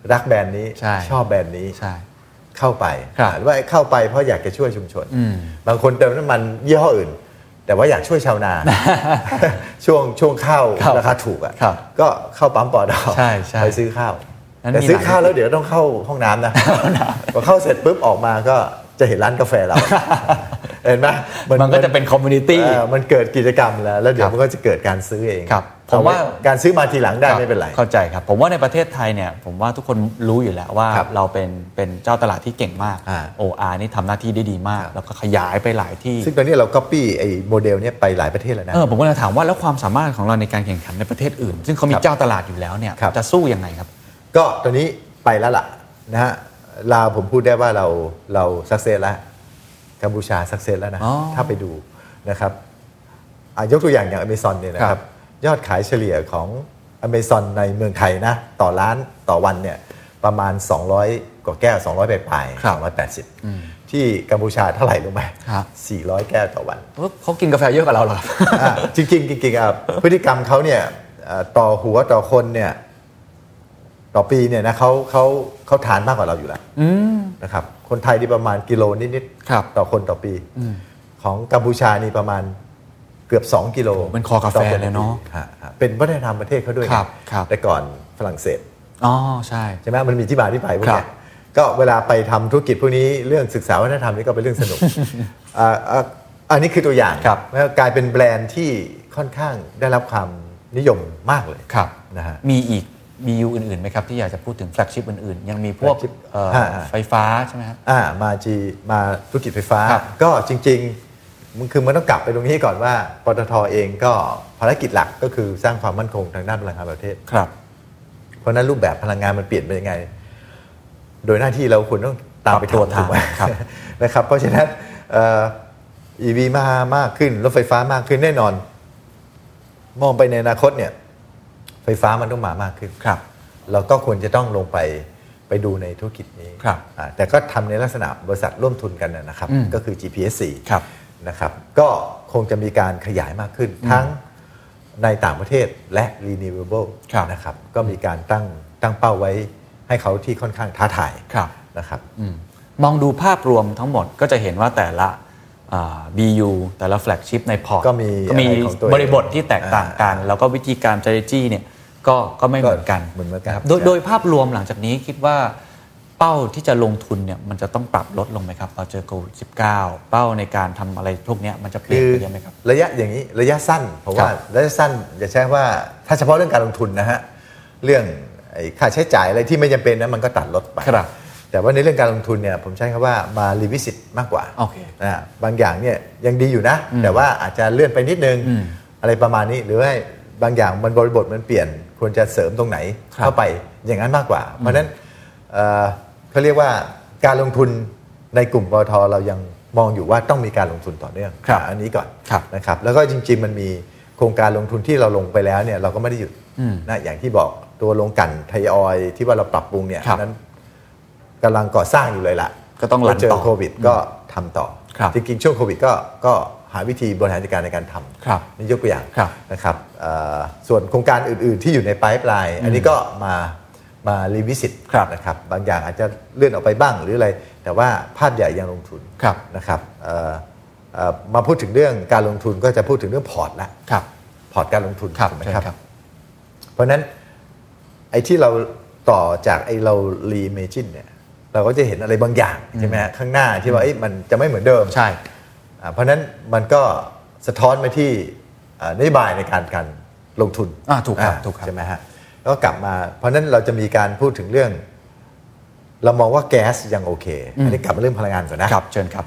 รักแบรนด์นี้ชอบแบรนด์นี้เข้าไปหรือว่าเข้าไปเพราะอยากจะช่วยชุมชนบางคนเติมน้ำมันยี่ห้ออื่นแต่ว่าอยากช่วยชาวนา ช่วงช่วงข้าวราคาถูกอ่ะก็เข้าปั๊มปอดอไปซื้อข้าวแต่ซื้อข้าวแล้วเดี๋ยวต้องเข้าห้องน้ำนะพอเข้าเสร็จปุ๊บออกมาก็จะเห็นร้านกาแฟเราเห็นไหมมันก็จะเป็นคอมมูนิตี้มันเกิดกิจกรรมแล้วแล้วเดี๋ยวมันก็จะเกิดการซื้อเองผมว่าการซื้อมาทีหลังได้ไม่เป็นไรเข้าใจครับผมว่าในประเทศไทยเนี่ยผมว่าทุกคนรู้อยู่แล้วว่าเราเป็นเป็นเจ้าตลาดที่เก่งมาก โอ อาร์ นี่ทำหน้าที่ได้ดีมากแล้วก็ขยายไปหลายที่ซึ่งตอนนี้เรา copy ไอ้โมเดลนี้ไปหลายประเทศแล้วนะเออผมก็เลยถามว่าแล้วความสามารถของเราในการแข่งขันในประเทศอื่นซึ่งเขามีเจ้าตลาดอยู่แล้วเนี่ยจะสู้ยังไงครับก็ตอนนี้ไปแล้วล่ะนะฮะลาวผมพูดได้ว่าเราเราสักเซสแล้วกัมพูชาสักเซสแล้วนะถ้าไปดูนะครับยกตัวอย่างอย่าง Amazon เนี่ยนะครับยอดขายเฉลี่ยของ Amazon ในเมืองไทยนะต่อล้านต่อวันเนี่ยประมาณสองร้อยกว่าแก้วสองร้อยปลายๆสองร้อยแปดสิบที่กัมพูชาเท่าไหร่รู้ไหมสี่ร้อยแก้วต่อวันเขากินกาแฟเยอะกว่าเราหรอจริงๆจริงๆพฤติกรรมเขาเนี่ยต่อหัวต่อคนเนี่ยต่อปีเนี่ยนะเขาเขาเขาทานมากกว่าเราอยู่แล้วนะครับคนไทยนี่ประมาณกิโลนิดๆต่อคนต่อปีของกัมพูชานี่ประมาณเกือบสองกิโลเป็นคอกาแฟเลยเนาะเป็นวัฒนธรรมประเทศเขาด้วยแต่ก่อนฝรั่งเศสอ๋อใช่ใช่ไหมมันมีที่มาที่ไปพวกนี้ก็เวลาไปทำธุรกิจพวกนี้เรื่องศึกษาวัฒนธรรมนี่ก็เป็นเรื่องสนุกอันนี้คือตัวอย่างแล้วกลายเป็นแบรนด์ที่ค่อนข้างได้รับความนิยมมากเลยนะฮะมีอีก บี ยู อื่นๆไหมครับที่อยากจะพูดถึงแฟลกชิพอื่นๆยังมีพวกไฟฟ้าใช่ไหมครับอ่ามาจีมาธุรกิจไฟฟ้าก็จริงๆมันคือมันต้องกลับไปตรงนี้ก่อนว่าปตท.เองก็ภารกิจหลักก็คือสร้างความมั่นคงทางด้านพลังงานประเทศครับเพราะนั้นรูปแบบพลังงานมันเปลี่ยนไปยังไงโดยหน้าที่เราควรต้องตามไปตรวจทางนะครับเพราะฉะนั้นเอ่อ อี วี มามากขึ้นรถไฟฟ้ามากขึ้นแน่นอนมองไปในอนาคตเนี่ยไฟฟ้ามันต้องมามากขึ้นครับเราก็ควรจะต้องลงไปไปดูในธุรกิจนี้ครับแต่ก็ทำในลักษณะบริษัทร่วมทุนกันนะครับก็คือ จี พี เอส ซีครับนะครับก็คงจะมีการขยายมากขึ้นทั้งในต่างประเทศและ renewable นะครับก็มีการตั้งตั้งเป้าไว้ให้เขาที่ค่อนข้างท้าทายนะครับมองดูภาพรวมทั้งหมดก็จะเห็นว่าแต่ละ บี ยู แต่ละแฟลกชิพในพอร์ตก็มีก็มีบริบทที่แตกต่างกันแล้วก็วิธีการ strategy เนี่ยก็ก็ไม่เหมือนกันเหมือนกันโดยโดยภาพรวมหลังจากนี้คิดว่าเป้าที่จะลงทุนเนี่ยมันจะต้องปรับลดลงไหมครับเราเจอโควิด สิบเก้า เป้าในการทำอะไรพวกนี้มันจะเปลี่ยนไปเยอะไหมครับระยะอย่างนี้ระยะสั้นเพราะว่าระยะสั้นอย่าใช้ว่าถ้าเฉพาะเรื่องการลงทุนนะฮะเรื่องไอ้ค่าใช้จ่ายอะไรที่ไม่จำเป็นนะมันก็ตัดลดไปแต่ว่าในเรื่องการลงทุนเนี่ยผมใช้คำว่ามารีวิสิตมากกว่านะบางอย่างเนี่ยยังดีอยู่นะแต่ว่าอาจจะเลื่อนไปนิดนึงอะไรประมาณนี้หรือว่าบางอย่างมันบริบทมันเปลี่ยนควรจะเสริมตรงไหนเข้าไปอย่างนั้นมากกว่าเพราะฉะนั้นเขาเรียกว่าการลงทุนในกลุ่มปตท.เรายังมองอยู่ว่าต้องมีการลงทุนต่อเนื่องอันนี้ก่อนนะครับแล้วก็จริงๆมันมีโครงการลงทุนที่เราลงไปแล้วเนี่ยเราก็ไม่ได้หยุดนะอย่างที่บอกตัวโรงกลั่นไทยออยล์ที่ว่าเราปรับปรุงเนี่ยนั้นกำลังก่อสร้างอยู่เลยล่ะก็ต้องรันต่อเจอโควิดก็ทำต่อจริงๆช่วงโควิดก็ก็หาวิธีบริหารจัดการในการทำนี่ยกตัวอย่างนะครับส่วนโครงการอื่นๆที่อยู่ในไพป์ไลน์อันนี้ก็มามารีวิสิตนะครับบางอย่างอาจจะเลื่อนออกไปบ้างหรืออะไรแต่ว่าภาพใหญ่ยังลงทุนนะครับมาพูดถึงเรื่องการลงทุนก็จะพูดถึงเรื่องพอร์ตละพอร์ตการลงทุนถูกไหมครับเพราะนั้นไอ้ที่เราต่อจากไอ้เรารีเมจินเนี่ยเราก็จะเห็นอะไรบางอย่างใช่ไหมข้างหน้าที่ว่ามันจะไม่เหมือนเดิมใช่เพราะนั้นมันก็สะท้อนไปที่นโยบายในการการลงทุนถูกครับถูกครับใช่ไหมฮะแล้วก็กลับมาเพราะนั้นเราจะมีการพูดถึงเรื่องเรามองว่าแก๊สยังโอเคอันนี้กลับมาเรื่องพลังงานก่อนนะครับเชิญครับ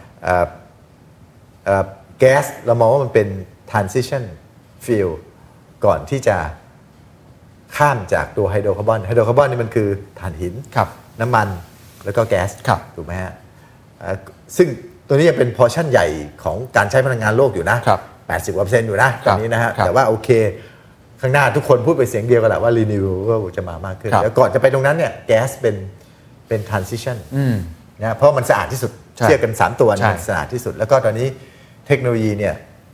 แก๊สเรามองว่ามันเป็น transition fuel ก่อนที่จะข้ามจากตัวไฮโดรคาร์บอนไฮโดรคาร์บอนนี่มันคือถ่านหินน้ำมันแล้วก็แก๊สถูกไหมฮะซึ่งตัวนี้ยังเป็นพอร์ชั่นใหญ่ของการใช้พลังงานโลกอยู่นะแปดสิบกว่าเปอร์เซ็นต์อยู่นะตอนนี้นะฮะแต่ว่าโอเคข้างหน้าทุกคนพูดไปเสียงเดียวกันแหละว่า renewable จะมามากขึ้นแล้วก่อนจะไปตรงนั้นเนี่ยแก๊สเป็นเป็น transition นะเพราะมันสะอาดที่สุดเทียบกันสามตัวมันสะอาดที่สุดแล้วก็ตอนนี้เทคโนโลยีเนี่ย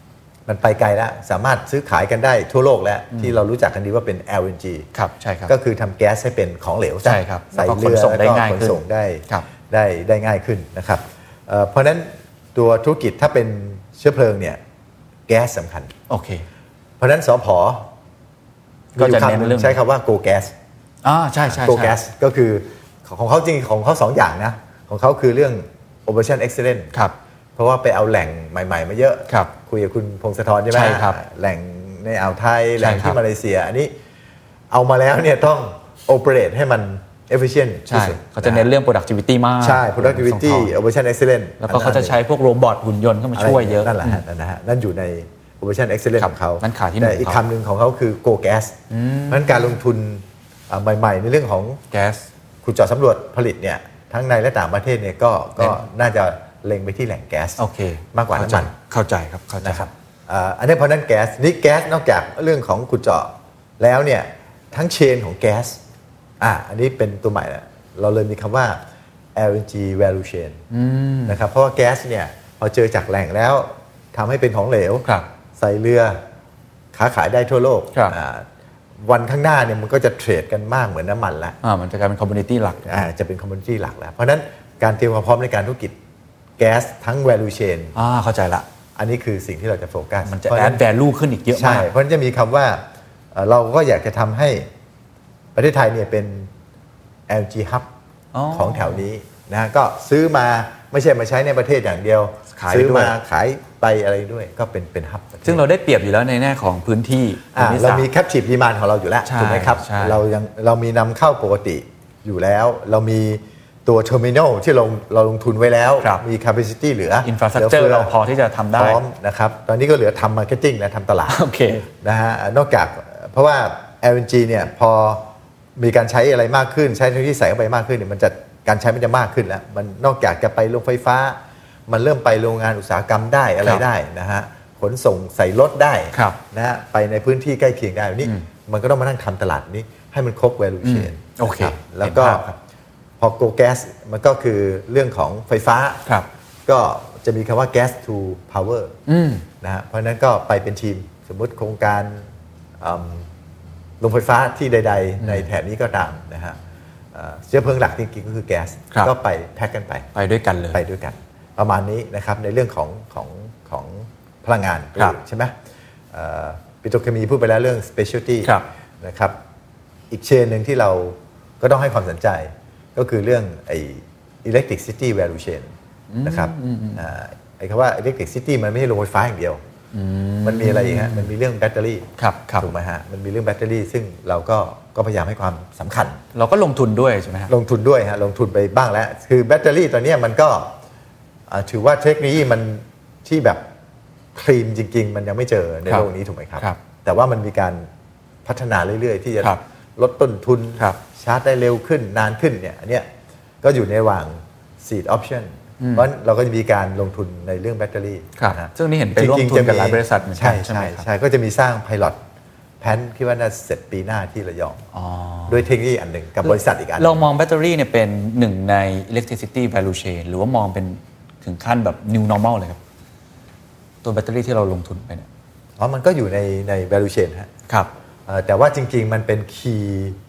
มันไปไกลแล้วสามารถซื้อขายกันได้ทั่วโลกแล้วที่เรารู้จักกันดีว่าเป็น แอล เอ็น จีครับใช่ครับก็คือทำแก๊สให้เป็นของเหลวใช่ครับใส่เรือแล้วก็ขนส่งได้ได้ได้ง่ายขึ้นนะครับเพราะฉะนั้นตัวธุรกิจถ้าเป็นเชื้อเพลิงเนี่ยแก๊สสำคัญโอเคเพราะฉะนั้นสผ. ก็จะเน้นเรื่องใช้คำว่า go gas อ่าใช่ใช่ go gas ก็คือของเขาจริงของเขาสองอย่างนะของเขาคือเรื่อง operation excellence ครับเพราะว่าไปเอาแหล่งใหม่ๆมาเยอะคุยกับคุณพงศธรใช่ไหมใช่ครับแหล่งในอ่าวไทยแหล่งที่มาเลเซียอันนี้เอามาแล้วเนี่ยต้อง operate ให้มัน efficient ที่สุดเขาจะเน้นเรื่อง productivity มากใช่ productivity operation excellence แล้วก็เขาจะใช้พวกโรบอทหุ่นยนต์เข้ามาช่วยเยอะนั่นแหละนะฮะนั่นอยู่ใน operation excellence ของเขานั่นขาที่หนึ่งแต่อีกคำหนึ่งของเขาคือ go gas นั้นการลงทุนใหม่ๆในเรื่องของ gas ขุดเจาะสำรวจผลิตเนี่ยทั้งในและต่างประเทศเนี่ยก็ก็น่าจะเล็งไปที่แหล่งแก๊สมากกว่าน้ำมันเข้าใจครับเข้าใจนะครับอันนี้เพราะนั้นแก๊สนี่แก๊สนอกจากเรื่องของขุดเจาะแล้วเนี่ยทั้งเชนของแก๊สอ่ะอันนี้เป็นตัวใหม่แล้วเราเลยมีคำว่า แอล เอ็น จี value chain นะครับเพราะว่าแก๊สเนี่ยพอเจอจากแหล่งแล้วทำให้เป็นของเหลวใส่เรือค้าขายได้ทั่วโลกวันข้างหน้าเนี่ยมันก็จะเทรดกันมากเหมือนน้ำมันแล้วมันจะกลายเป็นคอมมูนิตี้หลักอ่าจะเป็นคอมมูนิตี้หลักแล้วเพราะฉะนั้นการเตรียมความพร้อมในการธุรกิจแก๊สทั้ง value chain อ่าเข้าใจละอันนี้คือสิ่งที่เราจะโฟกัสมันจะ add value ขึ้นอีกเยอะมากใช่เพราะฉะนั้นจะมีคำว่าเราก็อยากจะทำให้ประเทศไทยเนี่ยเป็น แอล จี Hub ของแถวนี้นะก็ซื้อมาไม่ใช่มาใช้ในประเทศอย่างเดียวซื้อมาขายไปอะไรด้วยก็เป็นเป็น Hub ซึ่งเราได้เปรียบอยู่แล้วในแง่ของพื้นที่เรามี captive demand ของเราอยู่แล้วถูกไหมครับเรายังเรามีนำเข้าปกติอยู่แล้วเรามีตัว terminal ที่เราเราลงทุนไว้แล้วมี capacity เหลือ infrastructure เราพอที่จะทำได้พร้อมนะครับตอนนี้ก็เหลือทำ marketing และทำตลาดโอเคนะฮะนอกจากเพราะว่า แอล เอ็น จี เนี่ยพอมีการใช้อะไรมากขึ้นใช้เทคโนโลยีใส่เข้าไปมากขึ้นเนี่ยมันจะการใช้มันจะมากขึ้นแล้วมันนอกจากจะไปโรงไฟฟ้ามันเริ่มไปโรงงานอุตสาหกรรมได้อะไรได้นะฮะขนส่งใส่รถได้นะฮะไปในพื้นที่ใกล้เคียงได้นี่มันก็ต้องมานั่งทำตลาดนี้ให้มันครบ value chain โอเคแล้วก็พอ go gas มันก็คือเรื่องของไฟฟ้าก็จะมีคำว่า gas to power นะฮะเพราะฉะนั้นก็ไปเป็นทีมสมมุติโครงการโรงไฟฟ้าที่ใดๆในแถบนี้ก็ตามนะฮะเชื้อเพลิงหลักจริงๆก็คือแก๊สก็ไปแพ็กกันไปไปด้วยกันเลยไปด้วยกันประมาณนี้นะครับในเรื่องของของของพลังงานใช่ไหมปิโตรเคมีพูดไปแล้วเรื่อง specialty นะครับอีกเชนหนึ่งที่เราก็ต้องให้ความสนใจก็คือเรื่องไอ้ electricity value chain นะครับไอ้คำว่า electricity มันไม่ใช่โรงไฟฟ้าอย่างเดียวมันมีอะไรอีกฮะมันมีเรื่องแบตเตอรี่ถูกไหมฮะมันมีเรื่องแบตเตอรี่ซึ่งเราก็ก็พยายามให้ความสำคัญเราก็ลงทุนด้วยใช่ไหมฮะลงทุนด้วยฮะลงทุนไปบ้างแล้วคือแบตเตอรี่ตอนนี้มันก็ถือว่าเทคโนโลยีมันที่แบบคลีนจริงๆมันยังไม่เจอในโลกนี้ถูกไหมครับแต่ว่ามันมีการพัฒนาเรื่อยๆที่จะลดต้นทุนชาร์จได้เร็วขึ้นนานขึ้นเนี่ยอันเนี้ยก็อยู่ในระหว่าง seed option เพราะเราก็จะมีการลงทุนในเรื่องแบตเตอรี่ซึ่งนี่เห็นไปร่วมทุนกับหลายบริษัทเหมือนกันใช่ใช่ก็จะมีสร้าง pilot แพนคิดว่าน่าเสร็จปีหน้าที่ระยองด้วยเทคโนโลยีอันหนึ่งกับบริษัทอีกอันเรามองแบตเตอรี่เนี่ยเป็นหนึ่งใน electricity value chain หรือว่ามองเป็นถึงขั้นแบบ new normal เลยครับตัวแบตเตอรี่ที่เราลงทุนไปเนี่ยอ๋อมันก็อยู่ในใน value chain ฮะครับแต่ว่าจริงๆมันเป็น key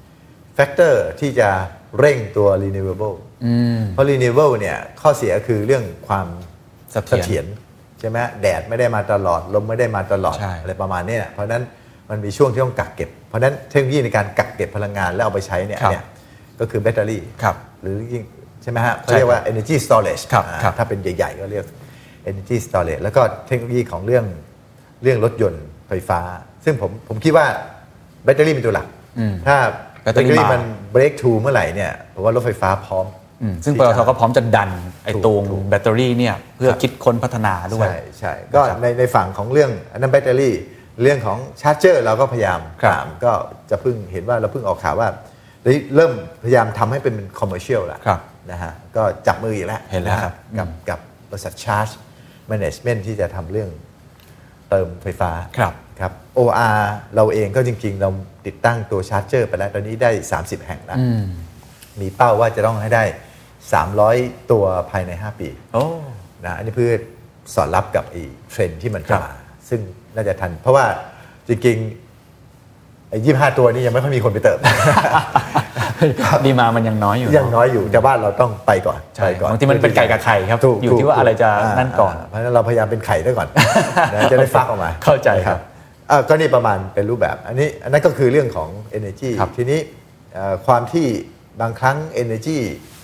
factor ที่จะเร่งตัว renewable เพราะ renewable เนี่ยข้อเสียคือเรื่องความเสถียรใช่ไหมแดดไม่ได้มาตลอดลมไม่ได้มาตลอดอะไรประมาณนี้เพราะนั้นมันมีช่วงที่ต้องกักเก็บเพราะนั้นเทคโนโลยีในการกักเก็บพลังงานแล้วเอาไปใช้เนี่ยเนี่ยก็คือแบตเตอรี่หรือยิ่งใช่ไหมฮะเขาเรียกว่า energy storage ถ้าเป็นใหญ่ๆก็เรียก energy storage แล้วก็เทคโนโลยีของเรื่องเรื่องรถยนต์ไฟฟ้าซึ่งผมผมคิดว่าแบตเตอรี่เป็นตัวหลักถ้าแบตเตอรี่มัน break through เมื่อไหร่เนี่ยผมว่ารถไฟฟ้าพร้อมซึ่งปตท.ก็พร้อมจะดันไอ้ตัวแบตเตอรี่เนี่ยเพื่อคิดค้นพัฒนาด้วยใช่ใช่ก็ในในฝั่งของเรื่องอันนั้นแบตเตอรี่เรื่องของชาร์จเจอร์เราก็พยายามตามก็จะเพิ่งเห็นว่าเราเพิ่งออกข่าวว่าเริ่มพยายามทำให้เป็นคอมเมอร์เชียลแล้วนะฮะก็จับมืออีกแล้วเห็นแล้วครับกับกับบริษัทชาร์จแมネจเมนต์ที่จะทำเรื่องเติมไฟฟ้าครับครับ โอ อาร์ เราเองก็จริงๆเราติดตั้งตัวชาร์จเจอร์ไปแล้วตอนนี้ได้สามสิบแห่งแล้วมีเป้าว่าจะต้องให้ได้สามร้อยตัวภายในห้าปีโอ้นะอันนี้เพื่อสอดรับกับไอ้เทรนด์ที่มันมาซึ่งน่าจะทันเพราะว่าจริงๆไอ้ยี่สิบห้าตัวนี้ยังไม่ค่อยมีคนไปเติมดีมามันยังน้อยอยู่ยังน้อยอยู่แต่ว่าเราต้องไปก่อนไปก่อนบางทีมันเป็นไก่กับไข่ครับอยู่ที่ว่าอะไรจะนั่นก่อนเพราะฉะนั้นเราพยายามเป็นไข่ด้วยก่อนจะได้ฟักออกมาเข้าใจครับก็นี่ประมาณเป็นรูปแบบอันนี้อันนั้นก็คือเรื่องของ energy ทีนี้ความที่บางครั้ง energy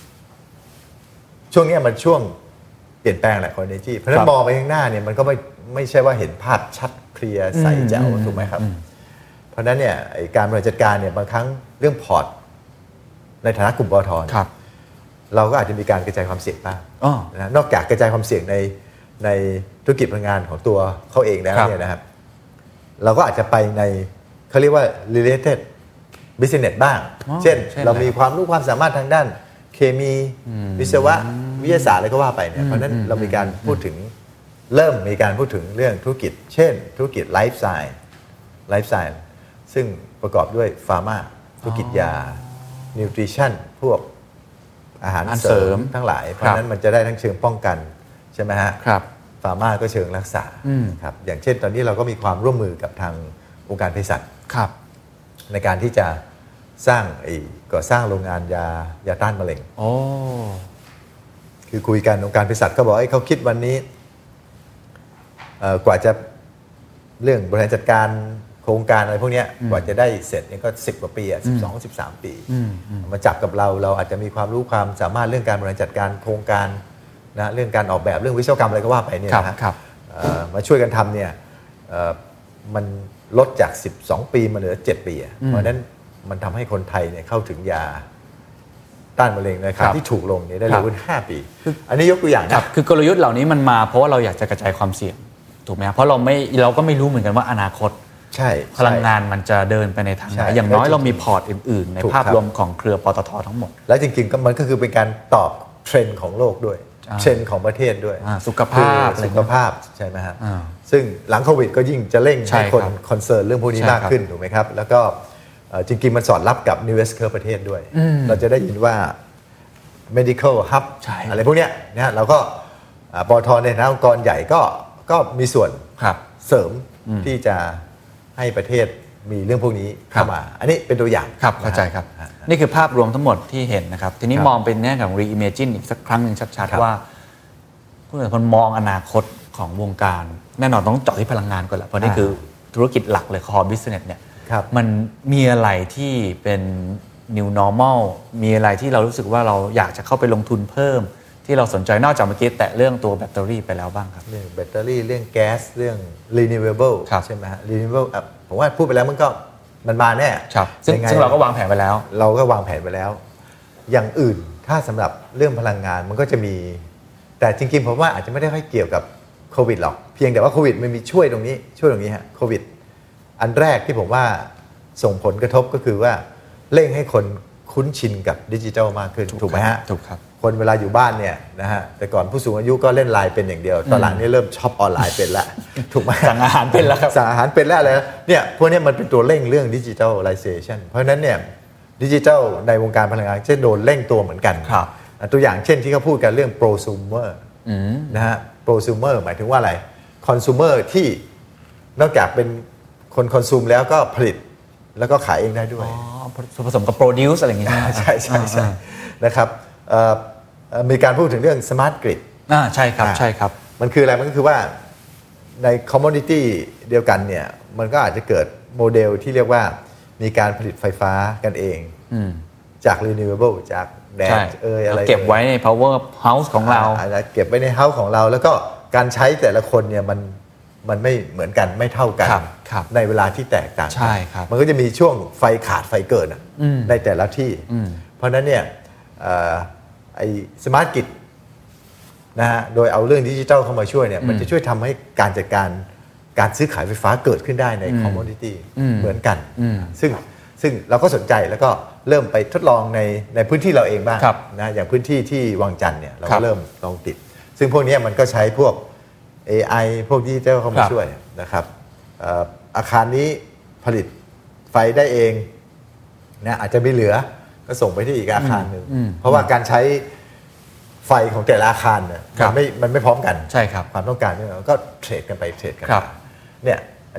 ช่วงนี้มันช่วงเปลี่ยนแปลงแหละของ energy เพราะฉะนั้นมองไปข้างหน้าเนี่ยมันก็ไม่ไม่ใช่ว่าเห็นภาพชัดเคลียร์ใสแจ๋วถูกไหมครับเพราะฉะนั้นเนี่ยการบริหารจัดการเนี่ยบางครั้งเรื่องพอร์ตในฐานะกลุ่มปตท.เราก็อาจจะมีการกระจายความเสี่ยงบ้างนะนอกจากกระจายความเสี่ยงในในธุรกิจพลังงานของตัวเขาเองแล้วเนี่ยนะครับเราก็อาจจะไปในเขาเรียกว่า related business บ้างเช่นเรามีความรู้ความสามารถทางด้านเคมีวิศวะวิทยาศาสตร์อะไรก็ว่าไปเนี่ยเพราะนั้นเรามีการพูดถึงเริ่มมีการพูดถึงเรื่องธุรกิจเช่นธุรกิจไลฟ์ไซน์ไลฟ์ไซน์ซึ่งประกอบด้วยฟาร์มาธุรกิจยานิวทริชั่นพวกอาหารเสริมทั้งหลายเพราะนั้นมันจะได้ทั้งเชิงป้องกันใช่ไหมฮะฟาร์มาก็เชิงรักษาครับอย่างเช่นตอนนี้เราก็มีความร่วมมือกับทางองค์การเภสัชในการที่จะสร้างไอ้ก่อสร้างโรงงานยายาต้านมะเร็งโอ้คือคุยกันองค์การเภสัชก็บอกไอ้เขาคิดวันนี้กว่าจะเรื่องบริหารจัดการโครงการอะไรพวกนี้กว่าจะได้เสร็จนี่ก็สิบกว่าปีอ่ะสิบสอง สิบสามปีมาจับกับเราเราอาจจะมีความรู้ความสามารถเรื่องการบริหารจัดการโครงการนะเรื่องการออกแบบเรื่องวิศวกรรมอะไรก็ว่าไปเนี่ยนะครับมาช่วยกันทำเนี่ยมันลดจากสิบสองปีมาเหลือเจ็ดปีเพราะฉะนั้นมันทำให้คนไทยเนี่ยเข้าถึงยาต้านมะเร็งนะครับที่ถูกลงเนี่ยได้เร็วขึ้นห้าปีอันนี้ยกตัวอย่างนะคือกลยุทธ์เหล่านี้มันมาเพราะว่าเราอยากจะกระจายความเสี่ยงถูกไหมเพราะเราไม่เราก็ไม่รู้เหมือนกันว่าอนาคตใช่พลังงานมันจะเดินไปในทางไหนอย่างน้อยเรามีพอร์ตอื่นๆในภาพรวมของเครือปตท.ทั้งหมดแล้วจริงๆก็มันก็คือเป็นการตอบเทรนด์ของโลกด้วยเทรนด์ของประเทศด้วยสุขภาพสุขภาพใช่ไหมครับซึ่งหลังโควิดก็ยิ่งจะเร่งให้คนคอนเซิร์นเรื่องพวกนี้มากขึ้นถูกไหมครับแล้วก็จริงๆมันสอดรับกับ New West Curve ประเทศด้วยเราจะได้ยินว่า medical hub อะไรพวกเนี้ยนะเราก็ปตท.ในฐานะองค์กรใหญ่ก็ก็มีส่วนเสริมที่จะให้ประเทศมีเรื่องพวกนี้เข้ามาอันนี้เป็นตัวอย่างครับเข้าใจครับนี่คือภาพรวมทั้งหมดที่เห็นนะครับทีนี้มองเป็นแง่ของ reimagine อีกสักครั้งหนึ่งชัดๆว่าผู้บริหารมองอนาคตของวงการแน่นอนต้องเจาะที่พลังงานก่อนแหละเพราะนี่คือธุรกิจหลักเลย core business เนี่ยมันมีอะไรที่เป็น new normal มีอะไรที่เรารู้สึกว่าเราอยากจะเข้าไปลงทุนเพิ่มที่เราสนใจนอกจากเมื่อกี้แตะเรื่องตัวแบตเตอรี่ไปแล้วบ้างครับเรื่องแบตเตอรี่เรื่องแก๊สเรื่อง renewable ใช่ไหมฮะ renewable ผมว่าพูดไปแล้วมันก็มันมาแน่ซึ่งซึ่งเราก็วางแผนไปแล้วเราก็วางแผนไปแล้วอย่างอื่นถ้าสำหรับเรื่องพลังงานมันก็จะมีแต่จริงๆผมว่าอาจจะไม่ได้ค่อยเกี่ยวกับโควิดหรอกเพียงแต่ว่าโควิดมันมีช่วยตรงนี้ช่วยตรงนี้ฮะโควิดอันแรกที่ผมว่าส่งผลกระทบก็คือว่าเร่งให้คนคุ้นชินกับดิจิทัลมากขึ้นถูกไหมฮะถูกครับคนเวลาอยู่บ้านเนี่ยนะฮะแต่ก่อนผู้สูงอายุก็เล่นไลน์เป็นอย่างเดียวตอนหลังนี่เริ่มช็อปออนไลน์เป็นแล้วถูกไหมสั่งอาหารเป็นแล้วครับสั่งอาหารเป็นแล้วอะไรเนี่ยพวกนี้มันเป็นตัวเร่งเรื่องดิจิทัลไลเซชันเพราะฉะนั้นเนี่ยดิจิทัลในวงการพลังงานจะโดนเร่งตัวเหมือนกันตัวอย่างเช่นที่เขาพูดกันเรื่องโปรซูเมอร์นะฮะโปรซูเมอร์หมายถึงว่าอะไรคอน sumer ที่นอกจากเป็นคนคอนซูมแล้วก็ผลิตแล้วก็ขายเองได้ด้วยผสมกับ produce อะไรอย่างเงี้ยใช่ใช่ใช่นะครับมีการพูดถึงเรื่อง smart grid อ่าใช่ครับใช่ครับมันคืออะไรมันก็คือว่าใน commodity เดียวกันเนี่ยมันก็อาจจะเกิดโมเดลที่เรียกว่ามีการผลิตไฟฟ้ากันเองจาก renewable จากแดดเอ่ยอะไรเก็บไว้ใน power house ของเราเก็บไว้ใน house ของเราแล้วก็การใช้แต่ละคนเนี่ยมันมันไม่เหมือนกันไม่เท่ากันในเวลาที่แตกต่างกันมันก็จะมีช่วงไฟขาดไฟเกิดในแต่ละที่เพราะนั้นเนี่ยไอ้สมาร์ทกริดนะฮะโดยเอาเรื่องดิจิทัลเข้ามาช่วยเนี่ยมันจะช่วยทำให้การจัดการการซื้อขายไฟฟ้าเกิดขึ้นได้ในคอมมูนิตี้เหมือนกันซึ่งซึ่งเราก็สนใจแล้วก็เริ่มไปทดลองในในพื้นที่เราเองบ้างนะอย่างพื้นที่ที่วังจันทร์เนี่ยเราก็เริ่มลองติดซึ่งพวกนี้มันก็ใช้พวก เอ ไอ พวกดิจิทัลเข้ามาช่วยนะครับอาคารนี้ผลิตไฟได้เองนะอาจจะไม่เหลือก็ส่งไปที่อีกอาคารหนึ่งเพราะว่าการใช้ไฟของแต่ละอาคารเนี่ยมันไม่มันไม่พร้อมกันใช่ครับความต้องการเนี่ยก็เทรดกันไปเทรดกันมาเนี่ย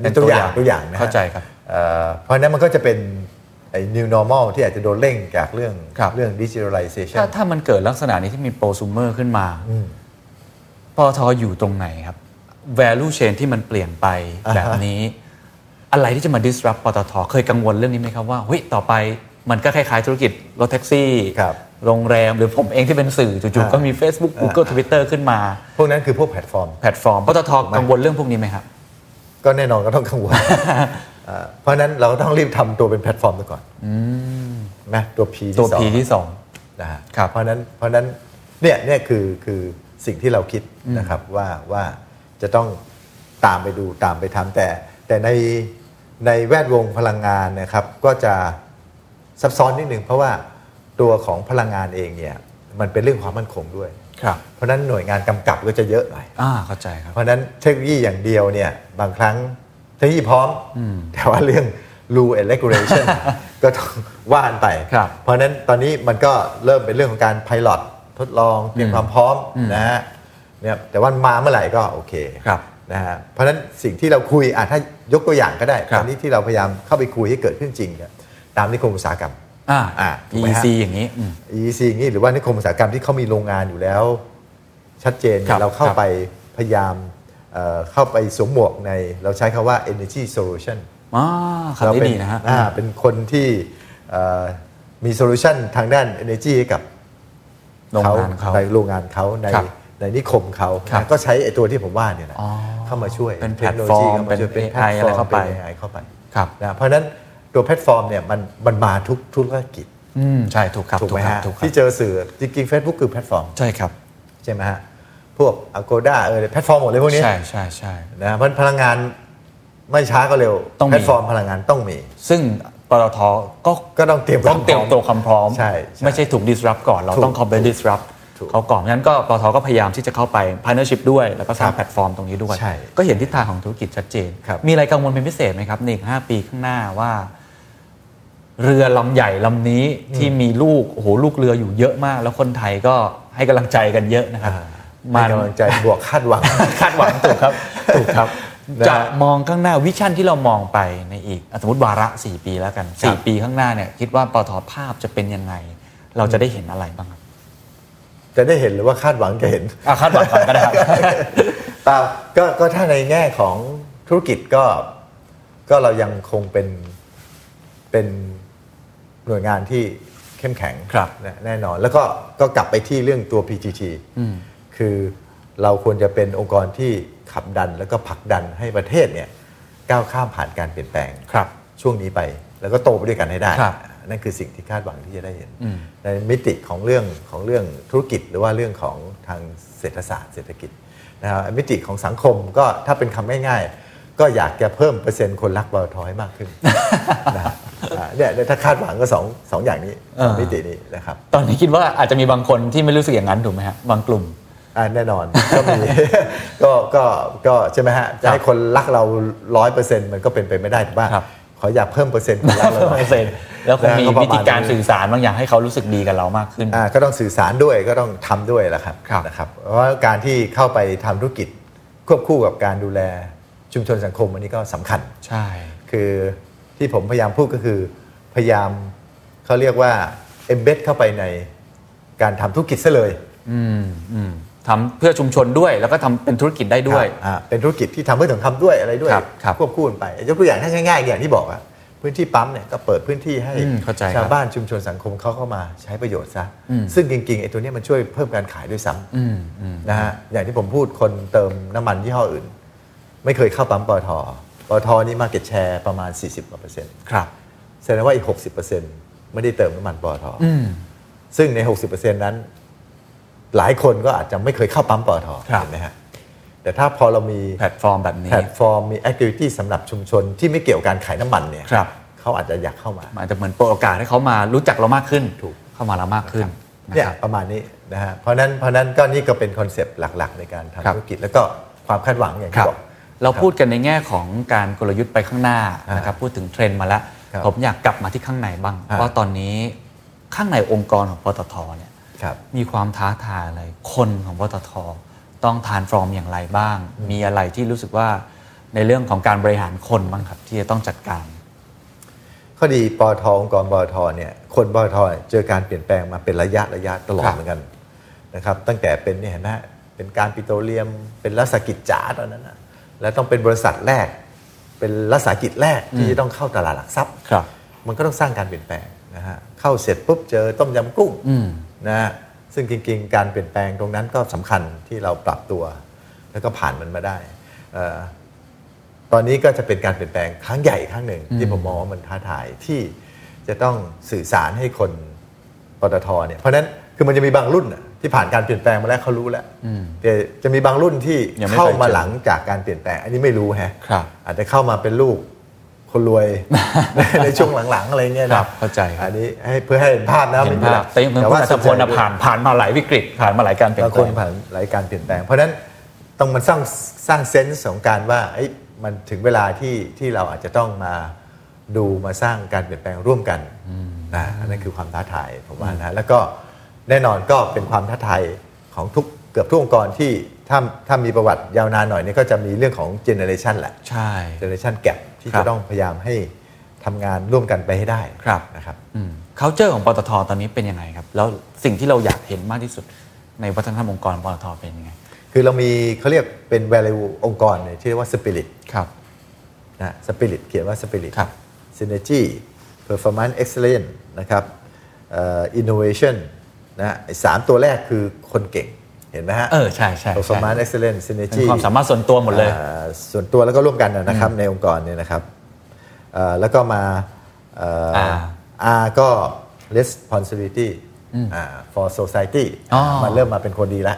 อันนี้ตัวอย่างตัวอย่างนะเข้าใจครับเพราะนั้นมันก็จะเป็นไอ้ new normal ที่อาจจะโดนเร่งจากเรื่องเรื่อง digitalization ถ้าถ้ามันเกิดลักษณะนี้ที่มี prosumer ขึ้นมาปตท.อยู่ตรงไหนครับ value chain ที่มันเปลี่ยนไปแบบนี้อะไรที่จะมา disrupt ปตท.เคยกังวลเรื่องนี้ไหมครับว่าเฮ้ยต่อไปมันก็คล้ายๆธุรกิจรถแท็กซี่โรงแรมหรือผมเองที่เป็นสื่อจู่ๆก็มี Facebook Google Twitter ขึ้นมาพวกนั้นคือพวกแพลตฟอร์มแพลตฟอร์มปตท.กังวลเรื่องพวกนี้ไหมครับก็แน่นอนก็ต้องกังวลเพราะนั้นเราก็ต้องรีบทำตัวเป็นแพลตฟอร์มก่อนนะตัว P ตัว P ที่สองนะฮะเพราะนั้นเพราะนั้นเนี่ยเนี่ยคือคือสิ่งที่เราคิดนะครับว่าว่าจะต้องตามไปดูตามไปทำแต่แต่ในในแวดวงพลังงานนะครับก็จะซับซ้อนนิดนึงเพราะว่าตัวของพลังงานเองเนี่ยมันเป็นเรื่องความมั่นคงด้วยครับเพราะนั้นหน่วยงานกำกับก็จะเยอะหน่อยอ่าเข้าใจครับเพราะนั้นเทคโนโลยีอย่างเดียวเนี่ยบางครั้งเทคโนโลยีพร้อมแต่ว่าเรื่อง rule and regulation ก็ต้องว่านไปเพราะนั้นตอนนี้มันก็เริ่มเป็นเรื่องของการ pilot ทดลองเตรียมความพร้อมนะฮะเนี่ยแต่ว่ามาเมื่อไหร่ก็โอเคนะฮะเพราะฉะนั้นสิ่งที่เราคุยอ่ะถ้ายกตัวอย่างก็ได้ตอนนี้ที่เราพยายามเข้าไปคุยให้เกิดขึ้นจริงเนี่ยตามนิคมอุตสาหกรรมอ่าอ่า อี ซี อย่างนี้อี ซี อย่างนี้หรือว่านิคมอุตสาหกรรมที่เขามีโรงงานอยู่แล้วชัดเจนเราเข้าไปพยายามเอ่อเข้าไปสวมหมวกในเราใช้คำว่า energy solution อ๋อคำนี้ดีนะฮะอ่าเป็นคนที่เอ่อมี solution ทางด้าน energy ให้กับโรงงานเขาในโรงงานเขาในในนิคมเขาก็ใช้ไอ้ตัวที่ผมว่าเนี่ยนะเข้ามาช่วยเป็นแพลตฟอร์มเป็น เอ ไอ อะไรเข้าไปเข้าไปนะเพราะฉะนั้นตัวแพลตฟอร์มเนี่ยมันมันมาทุกธุรกิจอืมใช่ถูกครับถูกไหมฮะที่เจอสื่อจริงๆ Facebook คือแพลตฟอร์มใช่ครับใช่ไหมฮะพวก Agoda เออแพลตฟอร์มหมดเลยพวกนี้ใช่ใช่ใช่นะเพราะพลังงานไม่ช้าก็เร็วแพลตฟอร์มพลังงานต้องมีซึ่งปตท.ก็ก็ต้องเตรียมต้องเตรียมตัวความพร้อมใช่ไม่ใช่ถูก disrupt ก่อนเราต้องเข้าไป disruptเขาก่อนงั้นก็ปตท.ก็พยายามที่จะเข้าไป partnership ด้วยแล้วก็สร้างแพลตฟอร์มตรงนี้ด้วยก็เห็นทิศทางของธุรกิจชัดเจนมีอะไรกังวลเป็นพิเศษไหมครับในอีกห้าปีข้างหน้าว่าเรือลำใหญ่ลำนี้ที่มีลูกโอ้โหลูกเรืออยู่เยอะมากแล้วคนไทยก็ให้กำลังใจกันเยอะนะครับให้กำลังใจบวกคาดหวังคาดหวังถูกครับถูกครับจะมองข้างหน้าวิชั่นที่เรามองไปในอีกสมมติวาระสี่ปีแล้วกันสี่ปีข้างหน้าเนี่ยคิดว่าปตท.ภาพจะเป็นยังไงเราจะได้เห็นอะไรบ้างครับจะได้เห็นหรือว่าคาดหวังจะเห็นอ่ะคาดหวังก่อนก็ได้ครับตามก็ก็ถ้าในแง่ของธุรกิจก็ก็เรายังคงเป็นเป็นหน่วยงานที่เข้มแข็งแน่นอนแล้วก็ก็กลับไปที่เรื่องตัว พี ที ที คือเราควรจะเป็นองค์กรที่ขับดันแล้วก็ผลักดันให้ประเทศเนี่ยก้าวข้ามผ่านการเปลี่ยนแปลงช่วงนี้ไปแล้วก็โตไปด้วยกันให้ได้นั่นคือสิ่งที่คาดหวังที่จะได้เห็นในมิติของเรื่องของเรื่องธุรกิจหรือว่าเรื่องของทางเศรษฐศาสตร์เศรษฐกิจนะครับมิติของสังคมก็ถ้าเป็นคำง่ายๆก็อยากจะเพิ่มเปอร์เซ็นต์คนรักปตท.ให้มากขึ้นนะเนี่ยถ้าคาดหวังก็สองสองอย่างนี้มิตินี้นะครับตอนนี้คิดว่าอาจจะมีบางคนที่ไม่รู้สึกอย่างนั้นถูกไหมฮะบางกลุ่มอ่าแน่นอนก็มีก็ก็ก็ใช่ไหมฮะจะให้คนรักเราร้อยเปอร์เซ็นต์มันก็เป็นไปไม่ได้ถูกป่ะขออยากเพิ่มเปอร์เซ็นต์คนรักเราเปอร์เซ็นต์แล้วคงมีวิธีการสื่อสารบางอย่างให้เขารู้สึกดีกับเรามากขึ้นอ่าก็ต้องสื่อสารด้วยก็ต้องทำด้วยแหละครับนะครับเพราะการที่เข้าไปทำธุรกิจควบคู่กับการดูแลชุมชนสังคมอันนี้ก็สำคัญใช่คือที่ผมพยายามพูดก็คือพยายามเขาเรียกว่า embed เข้าไปในการทำธุรกิจซะเลยอืมอืมทำเพื่อชุมชนด้วยแล้วก็ทำเป็นธุรกิจได้ด้วยอ่าเป็นธุรกิจที่ทำเพื่อสังคมด้วยอะไรด้วยควบคู่กันไปยกตัวอย่างถ้าง่ายๆอย่างที่บอกอะพื้นที่ปั๊มเนี่ยก็เปิดพื้นที่ให้ชาวบ้านชุมชนสังคมเขาเข้ามาใช้ประโยชน์ซะซึ่งจริงๆไอ้ตัวนี้มันช่วยเพิ่มการขายด้วยซ้ำนะฮะอย่างที่ผมพูดคนเติมน้ำมันยี่ห้ออื่นไม่เคยเข้าปั๊มปตท.ปตท.นี่ market share ประมาณสี่สิบกว่าเปอร์เซ็นต์ครับแสดงว่าอีก หกสิบเปอร์เซ็นต์ ไม่ได้เติมน้ำมันปตท.ซึ่งใน หกสิบเปอร์เซ็นต์ นั้นหลายคนก็อาจจะไม่เคยเข้าปั๊มปตท.เห็นไหมฮะแต่ถ้าพอเรามีแพลตฟอร์มแบบนี้แพลตฟอร์มมีแอคทิวิตี้สำหรับชุมชนที่ไม่เกี่ยวกับการขายน้ำมันเนี่ยเขาอาจจะอยากเข้ามาอาจจะเหมือนเปิดโอกาสให้เขามารู้จักเรามากขึ้นถูกเข้ามาเรามากขึ้นเนี่ยประมาณนี้นะฮะเพราะนั้นเพราะนั้นก็นี่ก็เป็นคอนเซปต์หลักๆในการทำธุรกิจแล้วก็ความคาดหวังอย่างที่บอกเราพูดกันในแง่ของการกลยุทธ์ไปข้างหน้านะครับพูดถึงเทรนด์มาแล้วผมอยากกลับมาที่ข้างในบ้างเพราะตอนนี้ข้างในองค์กรของปตท.เนี่ยมีความท้าทายอะไรคนของปตท.ต้องทรานส์ฟอร์มอย่างไรบ้างมีอะไรที่รู้สึกว่าในเรื่องของการบริหารคนบ้างครับที่จะต้องจัดการข้อดีปตท.องค์กรปตท.เนี่ยคนปตท.เจอการเปลี่ยนแปลงมาเป็นระยะระยะตลอดเหมือนกันนะครับตั้งแต่เป็นเนี่ยนะเป็นการปิโตรเลียมเป็นรัฐกิจจ๋าตอนนั้นนะแล้วต้องเป็นบริษัทแรกเป็นรัฐกิจแรกที่จะต้องเข้าตลาดหลักทรัพย์มันก็ต้องสร้างการเปลี่ยนแปลงนะฮะเข้าเสร็จปุ๊บเจอต้มยำกุ้งนะฮะซึ่งจริงๆการเปลี่ยนแปลงตรงนั้นก็สำคัญที่เราปรับตัวแล้วก็ผ่านมันมาได้ตอนนี้ก็จะเป็นการเปลี่ยนแปลงครั้งใหญ่ครั้งหนึ่งที่ผมมองว่ามันท้าทายที่จะต้องสื่อสารให้คนปตท.เนี่ยเพราะนั้นคือมันจะมีบางรุ่นที่ผ่านการเปลี่ยนแปลงมาแล้วเขารู้แล้วแต่จะมีบางรุ่นที่เข้ามาหลังจากการเปลี่ยนแปลงอันนี้ไม่รู้ฮะอาจจะเข้ามาเป็นลูกคนรวย ในช่วงหลังๆอะไรเงี้ยนะเข้าใจอันนี้ให้เพื่อให้เห็นภาพนะเห็นภาพแต่ว่าสังคมผ่านผ่านมาหลายวิกฤตผ่านมาหลายการเปลี่ยนแปลงผ่านหลายการเปลี่ยนแปลงเพราะนั้นต้องมันสร้างสร้างเซนส์ของการว่ามันถึงเวลาที่ที่เราอาจจะต้องมาดูมาสร้างการเปลี่ยนแปลงร่วมกันนะนั่นคือความท้าทายผมว่านะแล้วก็แน่นอนก็เป็นความท้าทายของทุกเกือบทุกองค์กรที่ถ้าถ้ามีประวัติยาวนานหน่อยนี่ก็จะมีเรื่องของเจเนอเรชันแหละใช่เจเนอเรชันแกปที่จะต้องพยายามให้ทำงานร่วมกันไปให้ได้นะครับ culture ของปตท.ตอนนี้เป็นยังไงครับแล้วสิ่งที่เราอยากเห็นมากที่สุดในวัฒนธรรมองค์กรปตท.เป็นยังไงคือเรามีเขาเรียกเป็น value องค์กรเนี่ยที่เรียกว่า spirit ครับนะ spirit เขียนว่า spirit synergy performance excellence นะครับเอ่อ innovation นะไอ้สามตัวแรกคือคนเก่งเห็นไหมฮะเออใช่ใช่ performance excellence synergy ความสามารถส่วนตัวหมดเลยส่วนตัวแล้วก็ร่วมกันนะครับในองค์กรเนี่ยนะครับแล้วก็มา R ก็ responsibility for society มันเริ่มมาเป็นคนดีแล้ว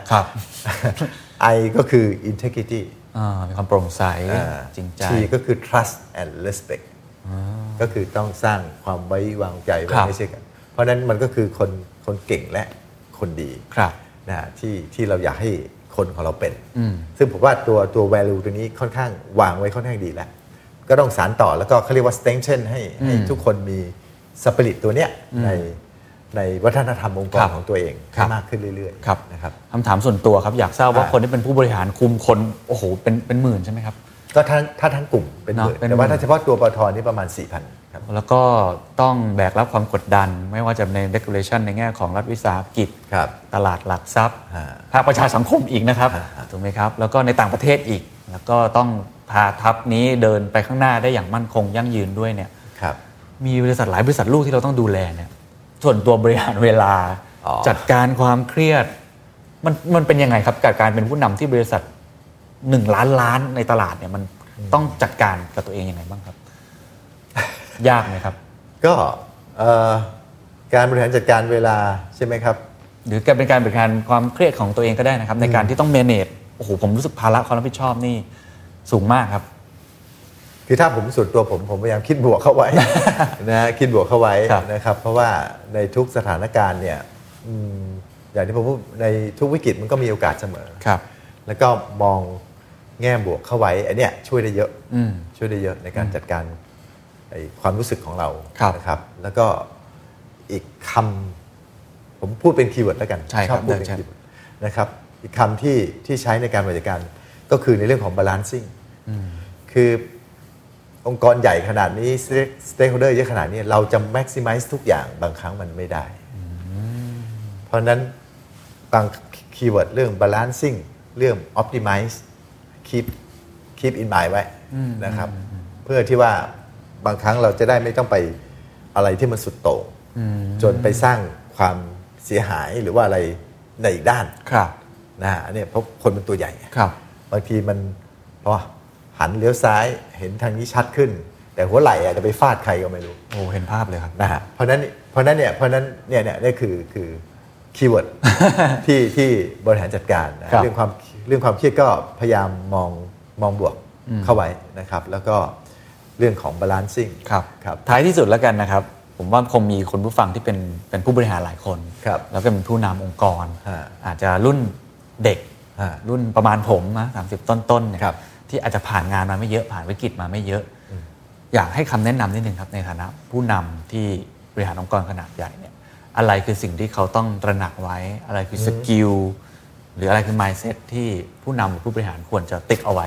I ก็คือ integrity มีความโปร่งใสจริงใจ T ก็คือ trust and respect ก็คือต้องสร้างความไว้วางใจไว้ไม่ใช่กันเพราะนั้นมันก็คือคนคนเก่งและคนดีนะที่ที่เราอยากให้คนของเราเป็นซึ่งผมว่าตัวตัว value ตัวนี้ค่อนข้างวางไว้ค่อนข้างดีแล้วก็ต้องสานต่อแล้วก็เขาเรียกว่า strengthen ให้ให้ทุกคนมี spirit ตัวเนี้ยในในวัฒนธรรมองค์กรของตัวเองให้มากขึ้นเรื่อยๆนะครับคำถามส่วนตัวครับอยากทราบว่าคนที่เป็นผู้บริหารคุมคนโอ้โหเป็นเป็นหมื่นใช่ไหมครับก็ถ้าถ้าทั้งกลุ่มเป็นหมื่นแต่ว่าถ้าเฉพาะตัวปตท.นี่ประมาณ สี่พัน ครับแล้วก็ต้องแบกรับความกดดันไม่ว่าจะใน regulation ในแง่ของรัฐวิสาหกิจตลาดหลักทรัพย์ภาคประชาสังคมอีกนะครับถูกไหมครับแล้วก็ในต่างประเทศอีกแล้วก็ต้องพาทัพนี้เดินไปข้างหน้าได้อย่างมั่นคงยั่งยืนด้วยเนี่ยมีบริษัทหลายบริษัทลูกที่เราต้องดูแลเนี่ยส่วนตัวบริหารเวลาจัดการความเครียดมันมันเป็นยังไงครับกับการเป็นผู้นำที่บริษัทหนึ่งล้านล้านในตลาดเนี่ยมันต้องจัดการกับตัวเองยังไงบ้างครับ ยากไหมครับก็การบริหารจัดการเวลาใช่ไหมครับหรือการเป็นการบริหารความเครียดของตัวเองก็ได้นะครับในการที่ต้อง manage โอ้โหผมรู้สึกภาระความรับผิดชอบนี่สูงมากครับคือถ้าผมส่วนตัวผมผมพยายามคิดบวกเข้าไว้ นะคิดบวกเข้าไว้นะครับเพราะว่าในทุกสถานการณ์เนี่ยอย่างที่ผมพูดในทุกวิกฤตมันก็มีโอกาสเสมอแล้วก็มองแง่บวกเข้าไว้อันเนี้ยช่วยได้เยอะช่วยได้เยอะในการจัดการความรู้สึกของเรานะครับแล้วก็อีกคำผมพูดเป็นคีย์เวิร์ดแล้วกันชอบพูดเป็นคีย์เวิร์ดนะครับอีกคำที่ที่ใช้ในการบริหารจัดการก็คือในเรื่องของ balancing คือองค์กรใหญ่ขนาดนี้ stakeholder เยอะขนาดนี้เราจะ maximize ทุกอย่างบางครั้งมันไม่ได้เพราะนั้นบางคีย์เวิร์ดเรื่อง balancing เรื่อง optimize keep keep in mind ไว้นะครับเพื่อที่ว่าบางครั้งเราจะได้ไม่ต้องไปอะไรที่มันสุดโต่งจนไปสร้างความเสียหายหรือว่าอะไรในอีกด้านนะฮะอันนี้เพราะคนเป็นตัวใหญ่บางทีมันพอหันเลี้ยวซ้ายเห็นทางนี้ชัดขึ้นแต่หัวไหล่อาจจะไปฟาดใครก็ไม่รู้โอ้เห็นภาพเลยครับนะฮะเพราะนั้นเพราะนั้นเนี่ยเพราะนั้นเนี่ยเนี่ยนี่คือคือคีย์เวิร์ด ที่ที่บริหารจัดการเรื่องความเรื่องความเครียดก็พยายามมองมองบวกเข้าไว้นะครับแล้วก็เรื่องของ balancing ครับครับท้ายที่สุดแล้วกันนะครับผมว่าคงมีคนผู้ฟังที่เป็นเป็นผู้บริหารหลายคนแล้วก็เป็นผู้นำองค์กรอาจจะรุ่นเด็กรุ่นประมาณผมนะสามสิบต้นๆเนี่ยที่อาจจะผ่านงานมาไม่เยอะผ่านวิกฤตมาไม่เยอะอยากให้คำแนะนำนิดนึงครับในฐานะผู้นำที่บริหารองค์กรขนาดใหญ่เนี่ยอะไรคือสิ่งที่เขาต้องตระหนักไว้อะไรคือสกิลหรืออะไรคือ mindset ที่ผู้นำหรือผู้บริหารควรจะติ๊กเอาไว้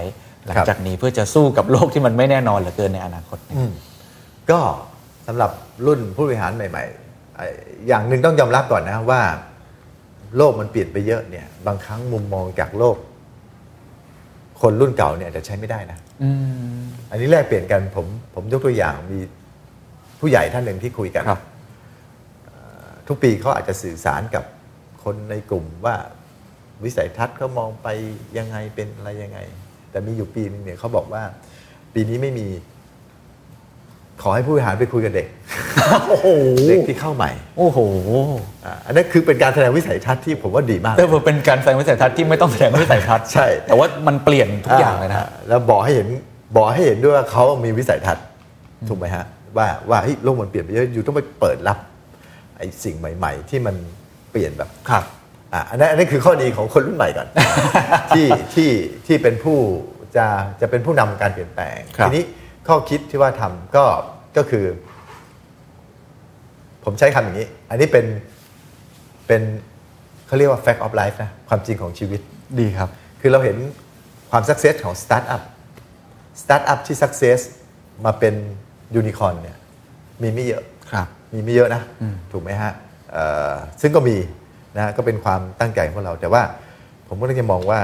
หลังจากนี้เพื่อจะสู้กับโลกที่มันไม่แน่นอนเหลือเกินในอนาคตก็สำหรับรุ่นผู้บริหารใหม่ๆอย่างหนึ่งต้องยอมรับก่อนนะว่าโลกมันเปลี่ยนไปเยอะเนี่ยบางครั้งมุมมองจากโลกคนรุ่นเก่าเนี่ยจะใช้ไม่ได้นะอันนี้แลกเปลี่ยนกันผมผมยกตัวอย่างมีผู้ใหญ่ท่านหนึ่งที่คุยกันทุกปีเขาอาจจะสื่อสารกับคนในกลุ่มว่าวิสัยทัศน์เขามองไปยังไงเป็นอะไรยังไงแต่มีอยู่ปีนึงเนี่ยเขาบอกว่าปีนี้ไม่มีขอให้ผู้บริหารไปคุยกับเด็ก เด็กที่เข้าใหม่โอ้โหอันนั้นคือเป็นการแสดงวิสัยทัศน์ที่ผมว่าดีมากแต่เป็นการแสดงวิสัยทัศน์ที่ไม่ต้องแสดงวิสัยทัศน์ใช่แต่ว่ามันเปลี่ยนทุกอย่างเลยนะแล้วบอกให้เห็นบอกให้เห็นด้วยว่าเขามีวิสัยทัศน์ถูกไหมฮะว่าว่าเฮ้ยโลกมันเปลี่ยนไปเยอะอยู่ต้องไปเปิดรับไอ้สิ่งใหม่ๆที่มันเปลี่ยนแบบครับอ่ะอันนั้นอันนี้คือข้อดีของคนรุ่นใหม่ก่อน ที่ที่ที่เป็นผู้จะจะเป็นผู้นำการเปลี่ยนแปลงทีนี้ข้อคิดที่ว่าทำก็ก็คือผมใช้คำอย่างนี้อันนี้เป็นเป็นเขาเรียกว่า fact of life นะความจริงของชีวิตดีครับคือเราเห็นความ success ของ startup startup ที่ success มาเป็นยูนิคอร์นเนี่ยมีไม่เยอะครับมีไม่เยอะนะถูกไหมฮะซึ่งก็มีนะก็เป็นความตั้งใจของเราแต่ว่าผมก็ต้องจะมองว่า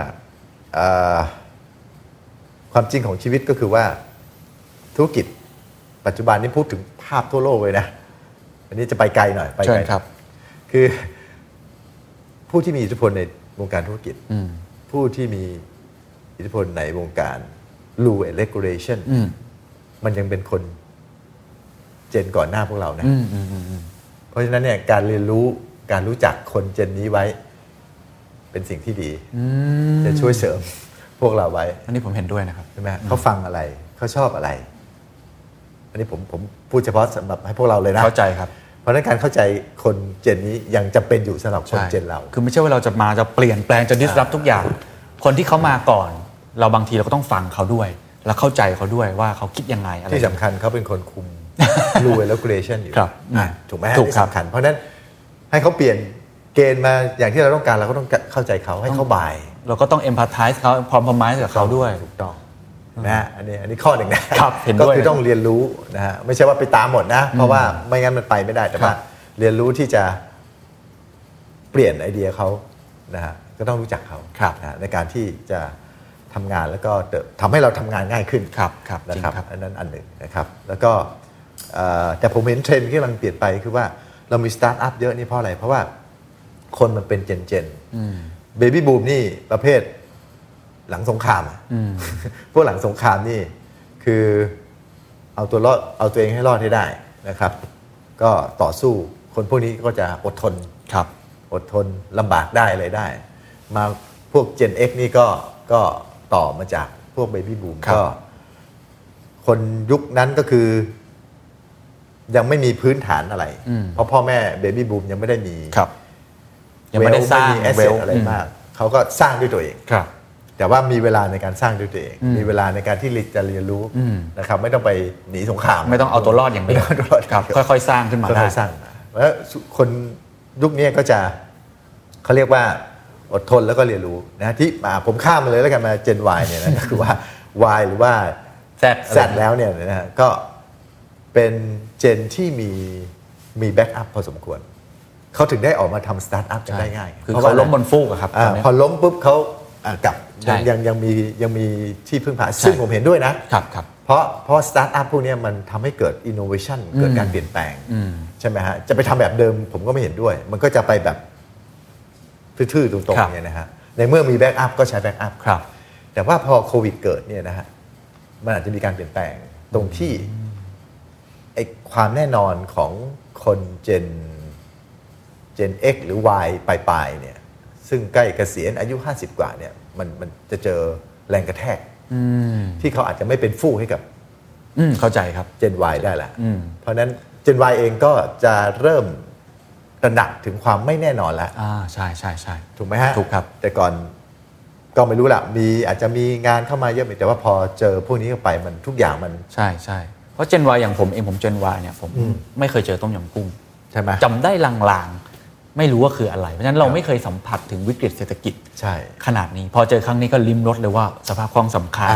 ความจริงของชีวิตก็คือว่าธุรกิจปัจจุบันนี้พูดถึงภาพทั่วโลกเลยนะอันนี้จะไปไกลหน่อยไปไกลครับคือผู้ที่มีอิทธิพลในวงการธุรกิจผู้ที่มีอิทธิพลในวงการ rule and regulation มันยังเป็นคนเจนก่อนหน้าพวกเรานะเพราะฉะนั้นเนี่ยการเรียนรู้การรู้จักคนเจนนี้ไว้เป็นสิ่งที่ดีจะช่วยเสริมพวกเราไว้อันนี้ผมเห็นด้วยนะครับใช่ไหมเขาฟังอะไรเขาชอบอะไรอันนี้ผมผมพูดเฉพาะสำหรับให้พวกเราเลยนะเข้าใจครับเพราะฉะนั้นการเข้าใจคนเจนนี้ยังจำเป็นอยู่สำหรับคนเจนเราคือไม่ใช่ว่าเราจะมาจะเปลี่ยนแปลงจะ disrupt ทุกอย่างคนที่เขามาก่อนเราบางทีเราก็ต้องฟังเขาด้วยและเข้าใจเขาด้วยว่าเขาคิดยังไงอะไรที่สำคัญเขาเป็นคนคุม rule and regulation อยู่ถูกไหมถูกสำคัญเพราะฉะนั้นให้เขาเปลี่ยนเกณฑ์มาอย่างที่เราต้องการเราก็ต้องเข้าใจเขาให้เขาบ่ายเราก็ต้อง empathize เขา compromise กับเขาด้วยถูกต้องนะอันนี้อันนี้ข้อหนึ่งนะก็คือต้องเรียนรู้นะฮะไม่ใช่ว่าไปตามหมดนะเพราะว่าไม่งั้นมันไปไม่ได้แต่ว่าเรียนรู้ที่จะเปลี่ยนไอเดียเขานะฮะก็ต้องรู้จักเขานะในการที่จะทำงานแล้วก็ทำให้เราทำงานง่ายขึ้นนะครับอันนั้นอันหนึ่งนะครับแล้วก็แต่ผมเห็นเทรนด์ที่กำลังเปลี่ยนไปคือว่าเรามีสตาร์ทอัพเยอะนี่เพราะอะไรเพราะว่าคนมันเป็นเจนเจนเบบี้บูมนี่ประเภทหลังสงครามพวกหลังสงครามนี่คือเอาตัวรอดเอาตัวเองให้รอดให้ได้นะครับก็ต่อสู้คนพวกนี้ก็จะอดทนครับอดทนลำบากได้อะไรได้มาพวก Gen X นี่ก็ก็ต่อมาจากพวก Baby Boom ก็คนยุคนั้นก็คือยังไม่มีพื้นฐานอะไรเพราะพ่อแม่ Baby Boom ยังไม่ได้มียังไม่ได้สร้างแอสเซทอะไรมากเขาก็สร้างด้วยตัวเองแต่ว่ามีเวลาในการสร้างด้วยตัวเองมีเวลาในการที่จะเรียนรู้นะครับไม่ต้องไปหนีสงครามไม่ต้องเอาตัวรอดอย่างเดียวครับค่อยๆสร้างขึ้นมาได้ค่อยๆสร้างแล้วคนยุคนี้ก็จะเขาเรียกว่าอดทนแล้วก็เรียนรู้นะที่ผมข้ามมาเลยแล้วกันมา Gen Y เนี่ยนะคือว่า Y หรือว่า Z Z แล้วเนี่ยนะฮะก็เป็นเจนที่มีมีแบ็กอัพพอสมควรเขาถึงได้ออกมาทำสตาร์ทอัพกันได้ง่ายคือเขาล้มบนฟูกครับพอล้มปุ๊บเขากลับยังยังมียังมีที่พึ่งพาซึ่งผมเห็นด้วยนะครับเพราะเพราะสตาร์ทอัพพวกนี้มันทำให้เกิดอินโนเวชันเกิดการเปลี่ยนแปลงใช่ไหมฮะจะไปทำแบบเดิมผมก็ไม่เห็นด้วยมันก็จะไปแบบทื่อๆตรงๆเนี่ยนะฮะในเมื่อมีแบ็กอัพก็ใช้แบ็กอัพแต่ว่าพอโควิดเกิดเนี่ยนะฮะมันอาจจะมีการเปลี่ยนแปลงตรงที่ไอ้ความแน่นอนของคนเจนเจน X หรือ Y ปลายๆเนี่ยซึ่งใกล้เกษียณอายุห้าสิบกว่าเนี่ยมันมันจะเจอแรงกระแทกที่เขาอาจจะไม่เป็นฟู่ให้กับเข้าใจครับเจน Y ได้ละเพราะนั้นเจน Y เองก็จะเริ่มตระหนักถึงความไม่แน่นอนแล้วอ่าใช่ใช่ใช่ถูกไหมฮะถูกครับแต่ก่อนก็ไม่รู้ละมีอาจจะมีงานเข้ามาเยอะแต่ว่าพอเจอพวกนี้เข้าไปมันทุกอย่างมันใช่ใช่เพราะเจน Y อย่างผมเองผมเจน Y เนี่ยผมไม่เคยเจอต้มยำกุ้งใช่ไหมจำได้ลางๆไม่รู้ว่าคืออะไรเพราะฉะนั้นเราไม่เคยสัมผัสถึงวิกฤตเศรษฐกิจใช่ขนาดนี้พอเจอครั้งนี้ก็ลิ้มรสเลยว่าสภาพคล่องสำคัญ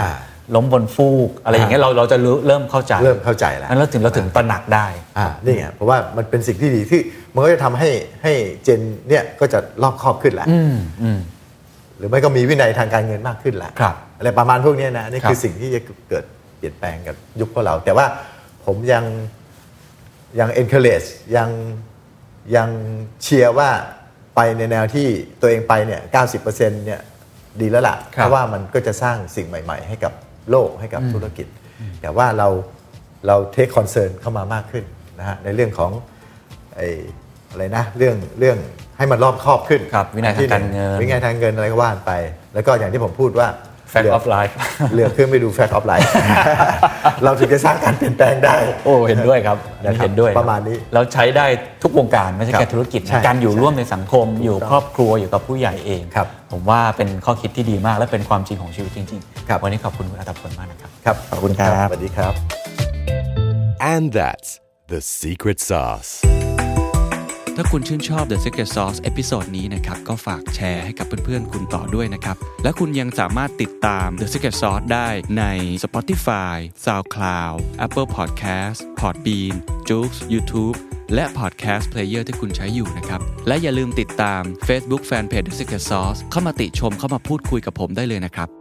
ล้มบนฟูกอะไรอย่างเงี้ยเราเราจะเริ่มเข้าใจเริ่มเข้าใจแล้วแล้วถึงเราถึงตระหนักได้อ่านี่ไงเพราะว่ามันเป็นสิ่งที่ดีที่มันก็จะทำให้ให้เจนเนี่ยก็จะรอบคอบขึ้นแหละหรือไม่ก็มีวินัยทางการเงินมากขึ้นแหละอะไรประมาณพวกนี้นะนี่คือสิ่งที่จะเกิดเปลี่ยนแปลงกับยุคพวกเราแต่ว่าผมยังยัง encourage ยังยังเชียร์ว่าไปในแนวที่ตัวเองไปเนี่ย เก้าสิบเปอร์เซ็นต์ เนี่ยดีแล้วล่ะเพราะว่ามันก็จะสร้างสิ่งใหม่ๆให้กับโลกให้กับธุรกิจแต่ว่าเราเราเทคคอนเซิร์นเข้ามามากขึ้นนะฮะในเรื่องของไอ้อะไรนะเรื่องเรื่องให้มันรอบคอบขึ้นวินัยทางการเงินวินัยทางเงินอะไรก็ว่าไปแล้วก็อย่างที่ผมพูดว่า Fact of Life เลือกขึ้นไปดู Fact of Life เราถึงจะสร้างการเปลี่ยนแปลงได้โอ้เห็นด้วยครับเห็นด้วยประมาณนี้เราใช้ได้ทุกวงการไม่ใช่แค่ธุรกิจการอยู่ร่วมในสังคมอยู่ครอบครัวอยู่กับผู้ใหญ่เองผมว่าเป็นข้อคิดที่ดีมากและเป็นความจริงของชีวิตจริงๆวันนี้ขอบคุณคุณอัตพลมากนะครับครับขอบคุณครับสวัสดีครับ and that's the secret sauce ถ้าคุณชื่นชอบ The Secret Sauce เอพิโซดนี้นะครับก็ฝากแชร์ให้กับเพื่อนๆคุณต่อด้วยนะครับและคุณยังสามารถติดตาม The Secret Sauce ได้ใน Spotify, SoundCloud, Apple Podcast, Podbean, Joox, YouTube และ Podcast Player ที่คุณใช้อยู่นะครับและอย่าลืมติดตาม Facebook Fanpage The Secret Sauce เข้ามาติชมเข้ามาพูดคุยกับผมได้เลยนะครับ